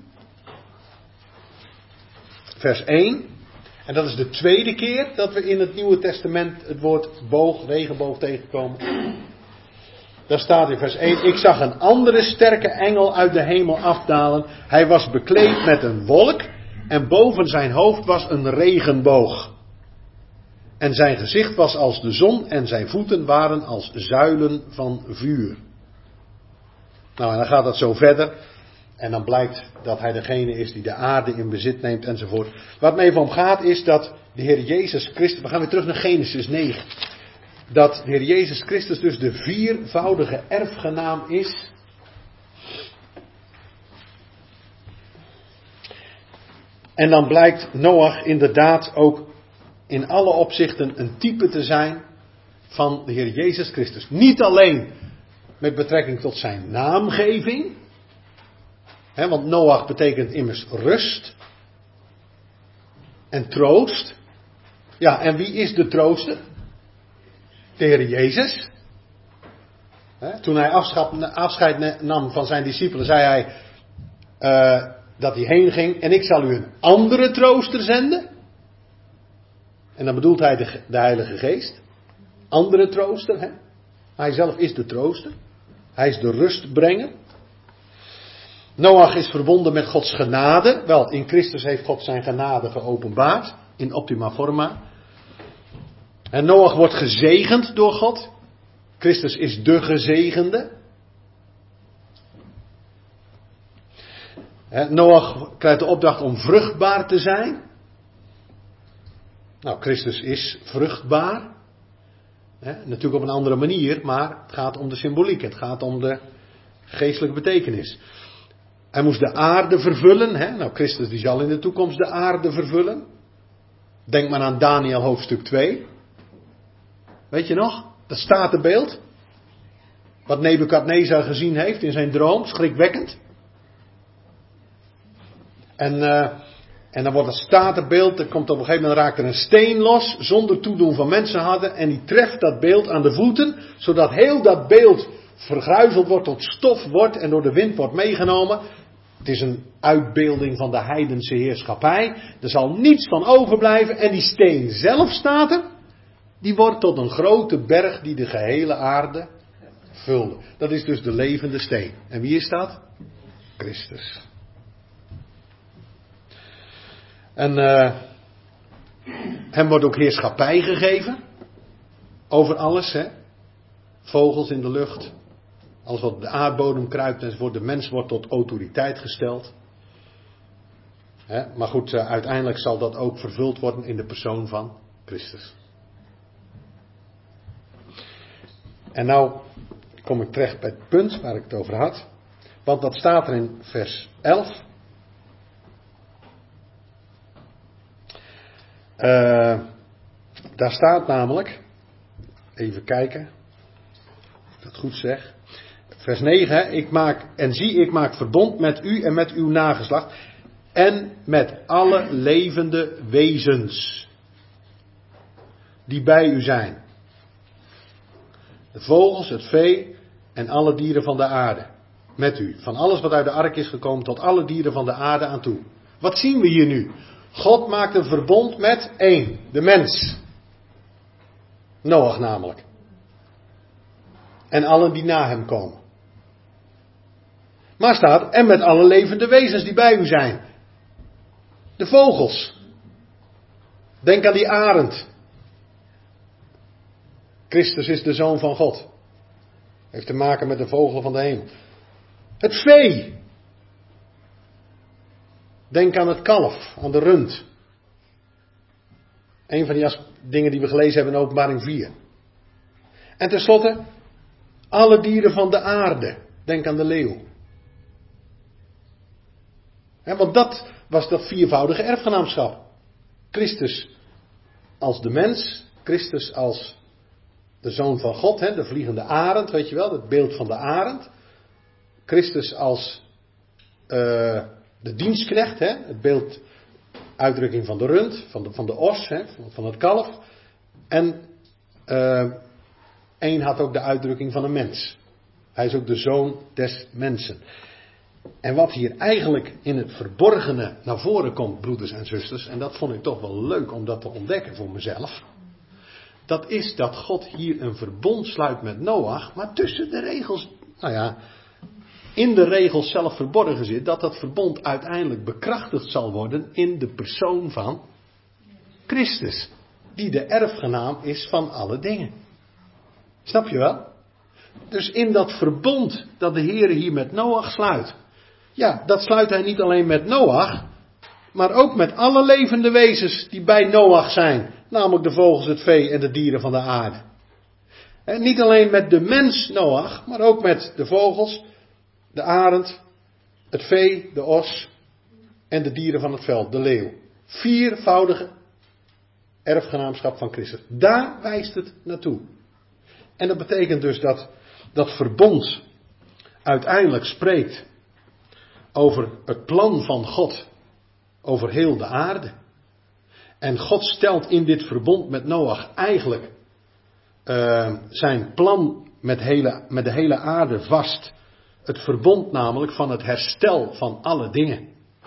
Vers één. En dat is de tweede keer dat we in het Nieuwe Testament het woord boog, regenboog tegenkomen. Daar staat in vers één. Ik zag een andere sterke engel uit de hemel afdalen. Hij was bekleed met een wolk. En boven zijn hoofd was een regenboog. En zijn gezicht was als de zon. En zijn voeten waren als zuilen van vuur. Nou, en dan gaat dat zo verder. En dan blijkt dat hij degene is die de aarde in bezit neemt enzovoort. Waar het me even om gaat is dat de Heer Jezus Christus. We gaan weer terug naar Genesis negen. Dat de Heer Jezus Christus dus de viervoudige erfgenaam is. En dan blijkt Noach inderdaad ook in alle opzichten een type te zijn van de Heer Jezus Christus. Niet alleen met betrekking tot zijn naamgeving. Hè, want Noach betekent immers rust. En troost. Ja, en wie is de trooster? De de Heer Jezus. Toen hij afscheid nam van zijn discipelen, zei hij uh, dat hij heen ging. En ik zal u een andere trooster zenden. En dan bedoelt hij de, de Heilige Geest. Andere trooster. Hè? Hij zelf is de trooster. Hij is de rustbrenger. Noach is verbonden met Gods genade. Wel, in Christus heeft God zijn genade geopenbaard. In optima forma. En Noach wordt gezegend door God. Christus is de gezegende. Noach krijgt de opdracht om vruchtbaar te zijn. Nou, Christus is vruchtbaar. Natuurlijk op een andere manier, maar het gaat om de symboliek. Het gaat om de geestelijke betekenis. Hij moest de aarde vervullen. Hè? Nou, Christus die zal in de toekomst de aarde vervullen. Denk maar aan Daniel hoofdstuk twee. Weet je nog? Dat statenbeeld. Wat Nebukadnezar gezien heeft in zijn droom. Schrikwekkend. En, uh, en dan wordt het statenbeeld. Er komt op een gegeven moment raakt er een steen los. Zonder toedoen van mensen hadden. En die treft dat beeld aan de voeten. Zodat heel dat beeld vergruizeld wordt. Tot stof wordt. En door de wind wordt meegenomen. Het is een uitbeelding van de heidense heerschappij. Er zal niets van overblijven. En die steen zelf staat er. Die wordt tot een grote berg die de gehele aarde vulde. Dat is dus de levende steen. En wie is dat? Christus. En uh, hem wordt ook heerschappij gegeven. Over alles, hè. Vogels in de lucht. Alles wat op de aardbodem kruipt enzovoort. De mens wordt tot autoriteit gesteld. Hè? Maar goed, uh, uiteindelijk zal dat ook vervuld worden in de persoon van Christus. En nou kom ik terecht bij het punt waar ik het over had. Want dat staat er in vers elf. Uh, daar staat namelijk, even kijken of ik dat goed zeg. Vers negen, ik maak, en zie ik maak verbond met u en met uw nageslacht. En met alle levende wezens die bij u zijn. De vogels, het vee en alle dieren van de aarde. Met u. Van alles wat uit de ark is gekomen tot alle dieren van de aarde aan toe. Wat zien we hier nu? God maakt een verbond met één. De mens. Noach namelijk. En allen die na hem komen. Maar staat, en met alle levende wezens die bij u zijn. De vogels. Denk aan die arend. Christus is de Zoon van God. Heeft te maken met de vogel van de hemel. Het vee. Denk aan het kalf, aan de rund. Een van die dingen die we gelezen hebben in Openbaring vier. En tenslotte, alle dieren van de aarde. Denk aan de leeuw. He, want dat was dat viervoudige erfgenaamschap. Christus als de mens, Christus als de Zoon van God, he, de vliegende arend, weet je wel, het beeld van de arend. Christus als uh, de dienstknecht, he, het beeld, uitdrukking van de rund, van de, van de os, he, van, van het kalf. En uh, één had ook de uitdrukking van een mens. Hij is ook de zoon des mensen. En wat hier eigenlijk in het verborgene naar voren komt, broeders en zusters, en dat vond ik toch wel leuk om dat te ontdekken voor mezelf. Dat is dat God hier een verbond sluit met Noach, maar tussen de regels, nou ja, in de regels zelf verborgen zit, dat dat verbond uiteindelijk bekrachtigd zal worden in de persoon van Christus. Die de erfgenaam is van alle dingen. Snap je wel? Dus in dat verbond dat de Heer hier met Noach sluit. Ja, dat sluit hij niet alleen met Noach, maar ook met alle levende wezens die bij Noach zijn. Namelijk de vogels, het vee en de dieren van de aarde. En niet alleen met de mens Noach, maar ook met de vogels, de arend, het vee, de os en de dieren van het veld, de leeuw. Viervoudige erfgenaamschap van Christus. Daar wijst het naartoe. En dat betekent dus dat dat verbond uiteindelijk spreekt over het plan van God over heel de aarde. En God stelt in dit verbond met Noach eigenlijk uh, zijn plan met, hele, met de hele aarde vast. Het verbond namelijk van het herstel van alle dingen.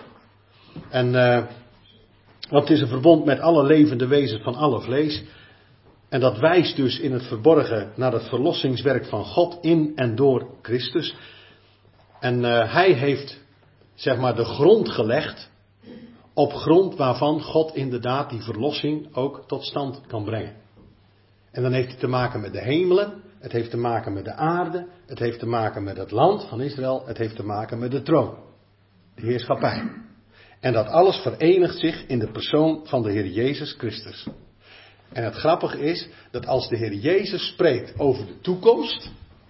En uh, want het is een verbond met alle levende wezens van alle vlees. En dat wijst dus in het verborgen naar het verlossingswerk van God in en door Christus. En uh, hij heeft, zeg maar, de grond gelegd. Op grond waarvan God inderdaad die verlossing ook tot stand kan brengen. En dan heeft het te maken met de hemelen. Het heeft te maken met de aarde. Het heeft te maken met het land van Israël. Het heeft te maken met de troon. De heerschappij. En dat alles verenigt zich in de persoon van de Heer Jezus Christus. En het grappige is dat als de Heer Jezus spreekt over de toekomst.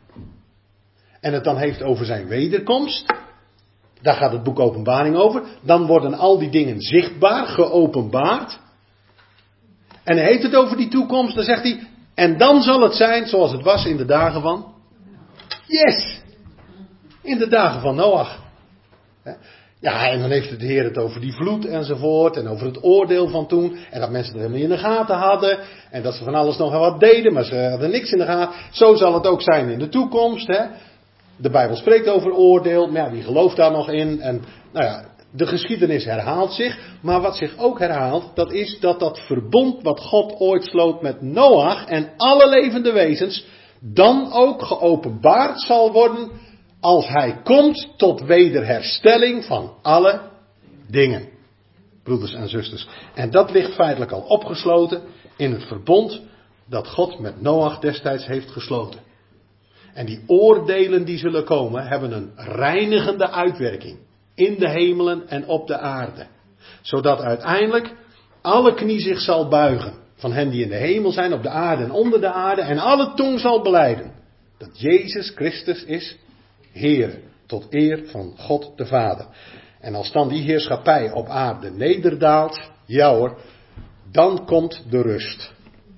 En het dan heeft over zijn wederkomst. Daar gaat het boek Openbaring over. Dan worden al die dingen zichtbaar, geopenbaard. En hij heeft het over die toekomst. Dan zegt hij. En dan zal het zijn zoals het was in de dagen van. Yes! In de dagen van Noach. Ja, en dan heeft de Heer het over die vloed enzovoort. En over het oordeel van toen. En dat mensen het helemaal niet in de gaten hadden. En dat ze van alles nog wat deden. Maar ze hadden niks in de gaten. Zo zal het ook zijn in de toekomst. Hè? De Bijbel spreekt over oordeel. Maar ja, wie gelooft daar nog in? En nou ja, de geschiedenis herhaalt zich. Maar wat zich ook herhaalt. Dat is dat dat verbond wat God ooit sloot met Noach. En alle levende wezens. Dan ook geopenbaard zal worden. Als hij komt tot wederherstelling van alle dingen. Broeders en zusters. En dat ligt feitelijk al opgesloten in het verbond dat God met Noach destijds heeft gesloten. En die oordelen die zullen komen hebben een reinigende uitwerking. In de hemelen en op de aarde. Zodat uiteindelijk alle knie zich zal buigen. Van hen die in de hemel zijn, op de aarde en onder de aarde. En alle tong zal belijden. Dat Jezus Christus is Heer, tot eer van God de Vader. En als dan die heerschappij op aarde nederdaalt, ja hoor, dan komt de rust.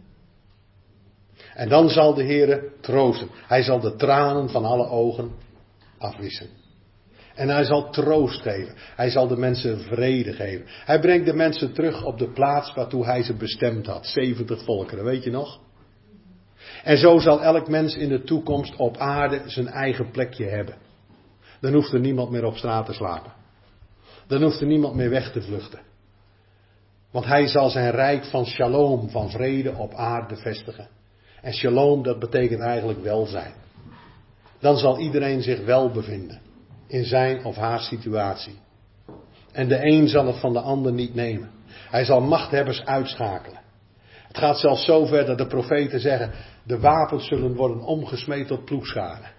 En dan zal de Heer troosten. Hij zal de tranen van alle ogen afwissen. En hij zal troost geven. Hij zal de mensen vrede geven. Hij brengt de mensen terug op de plaats waartoe hij ze bestemd had. zeventig volkeren, weet je nog? En zo zal elk mens in de toekomst op aarde zijn eigen plekje hebben. Dan hoeft er niemand meer op straat te slapen. Dan hoeft er niemand meer weg te vluchten. Want hij zal zijn rijk van shalom, van vrede op aarde vestigen. En shalom, dat betekent eigenlijk welzijn. Dan zal iedereen zich wel bevinden. In zijn of haar situatie. En de een zal het van de ander niet nemen. Hij zal machthebbers uitschakelen. Het gaat zelfs zover dat de profeten zeggen. De wapens zullen worden omgesmeed tot ploegscharen.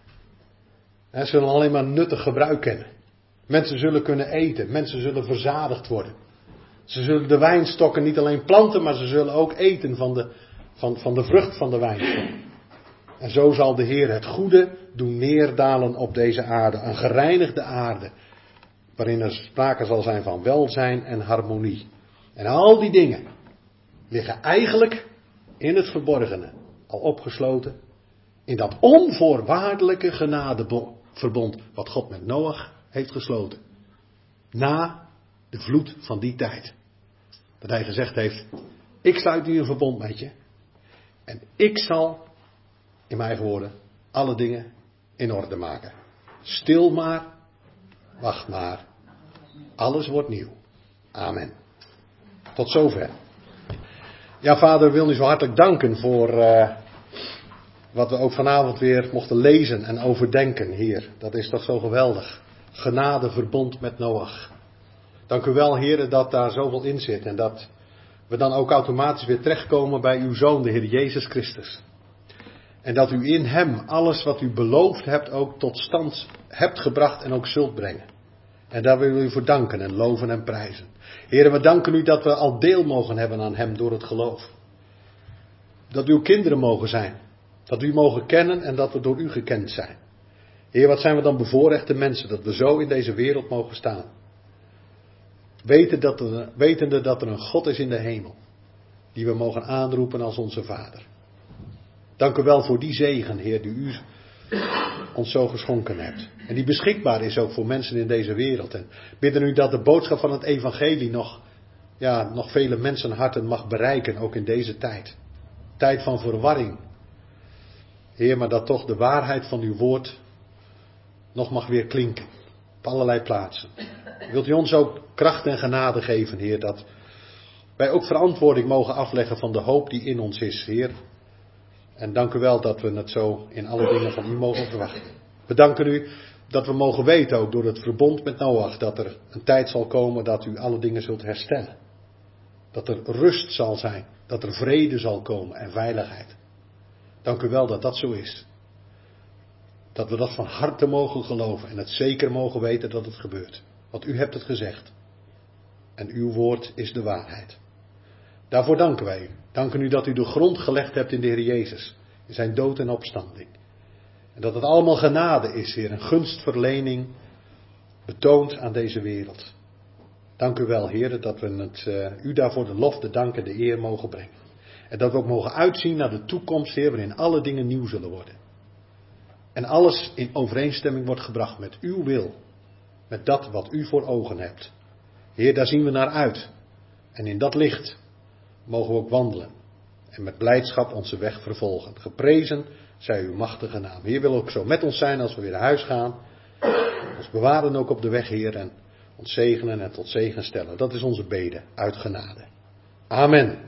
Ze zullen alleen maar nuttig gebruik kennen. Mensen zullen kunnen eten. Mensen zullen verzadigd worden. Ze zullen de wijnstokken niet alleen planten, maar ze zullen ook eten van de, van, van de vrucht van de wijnstok. En zo zal de Heer het goede doen neerdalen op deze aarde. Een gereinigde aarde. Waarin er sprake zal zijn van welzijn en harmonie. En al die dingen liggen eigenlijk in het verborgene. Al opgesloten. In dat onvoorwaardelijke genadeverbond wat God met Noach heeft gesloten. Na de vloed van die tijd. Dat hij gezegd heeft, ik sluit nu een verbond met je. En ik zal, in mijn eigen woorden, alle dingen in orde maken. Stil maar, wacht maar. Alles wordt nieuw. Amen. Tot zover. Ja, vader, wil u zo hartelijk danken voor uh, wat we ook vanavond weer mochten lezen en overdenken, Heer. Dat is toch zo geweldig. Genadeverbond met Noach. Dank u wel, Heer, dat daar zoveel in zit. En dat we dan ook automatisch weer terechtkomen bij uw Zoon, de Heer Jezus Christus. En dat u in hem alles wat u beloofd hebt ook tot stand hebt gebracht en ook zult brengen. En daar willen we u voor danken en loven en prijzen. Heer, we danken u dat we al deel mogen hebben aan hem door het geloof. Dat we uw kinderen mogen zijn. Dat we u mogen kennen en dat we door u gekend zijn. Heer, wat zijn we dan bevoorrechte mensen dat we zo in deze wereld mogen staan. Weten dat er, wetende dat er een God is in de hemel. Die we mogen aanroepen als onze Vader. Dank u wel voor die zegen, Heer, die u ons zo geschonken hebt. En die beschikbaar is ook voor mensen in deze wereld. En bidden u dat de boodschap van het evangelie nog, ja, nog vele mensenharten mag bereiken, ook in deze tijd. Tijd van verwarring. Heer, maar dat toch de waarheid van uw woord nog mag weer klinken. Op allerlei plaatsen. Wilt u ons ook kracht en genade geven, Heer, dat wij ook verantwoording mogen afleggen van de hoop die in ons is, Heer. En dank u wel dat we het zo in alle dingen van u mogen verwachten. We danken u dat we mogen weten, ook door het verbond met Noach, dat er een tijd zal komen dat u alle dingen zult herstellen. Dat er rust zal zijn, dat er vrede zal komen en veiligheid. Dank u wel dat dat zo is. Dat we dat van harte mogen geloven en het zeker mogen weten dat het gebeurt. Want u hebt het gezegd. En uw woord is de waarheid. Daarvoor danken wij u. Danken u dat u de grond gelegd hebt in de Heer Jezus. In zijn dood en opstanding. En dat het allemaal genade is, Heer. Een gunstverlening betoond aan deze wereld. Dank u wel, Heer, dat we het, uh, u daarvoor de lof, de dank en de eer mogen brengen. En dat we ook mogen uitzien naar de toekomst, Heer, waarin alle dingen nieuw zullen worden. En alles in overeenstemming wordt gebracht met uw wil. Met dat wat u voor ogen hebt. Heer, daar zien we naar uit. En in dat licht mogen we ook wandelen. En met blijdschap onze weg vervolgen. Geprezen zij uw machtige naam. Heer, wil ook zo met ons zijn als we weer naar huis gaan. Ons bewaren ook op de weg, Heer. En ons zegenen en tot zegen stellen. Dat is onze bede uit genade. Amen.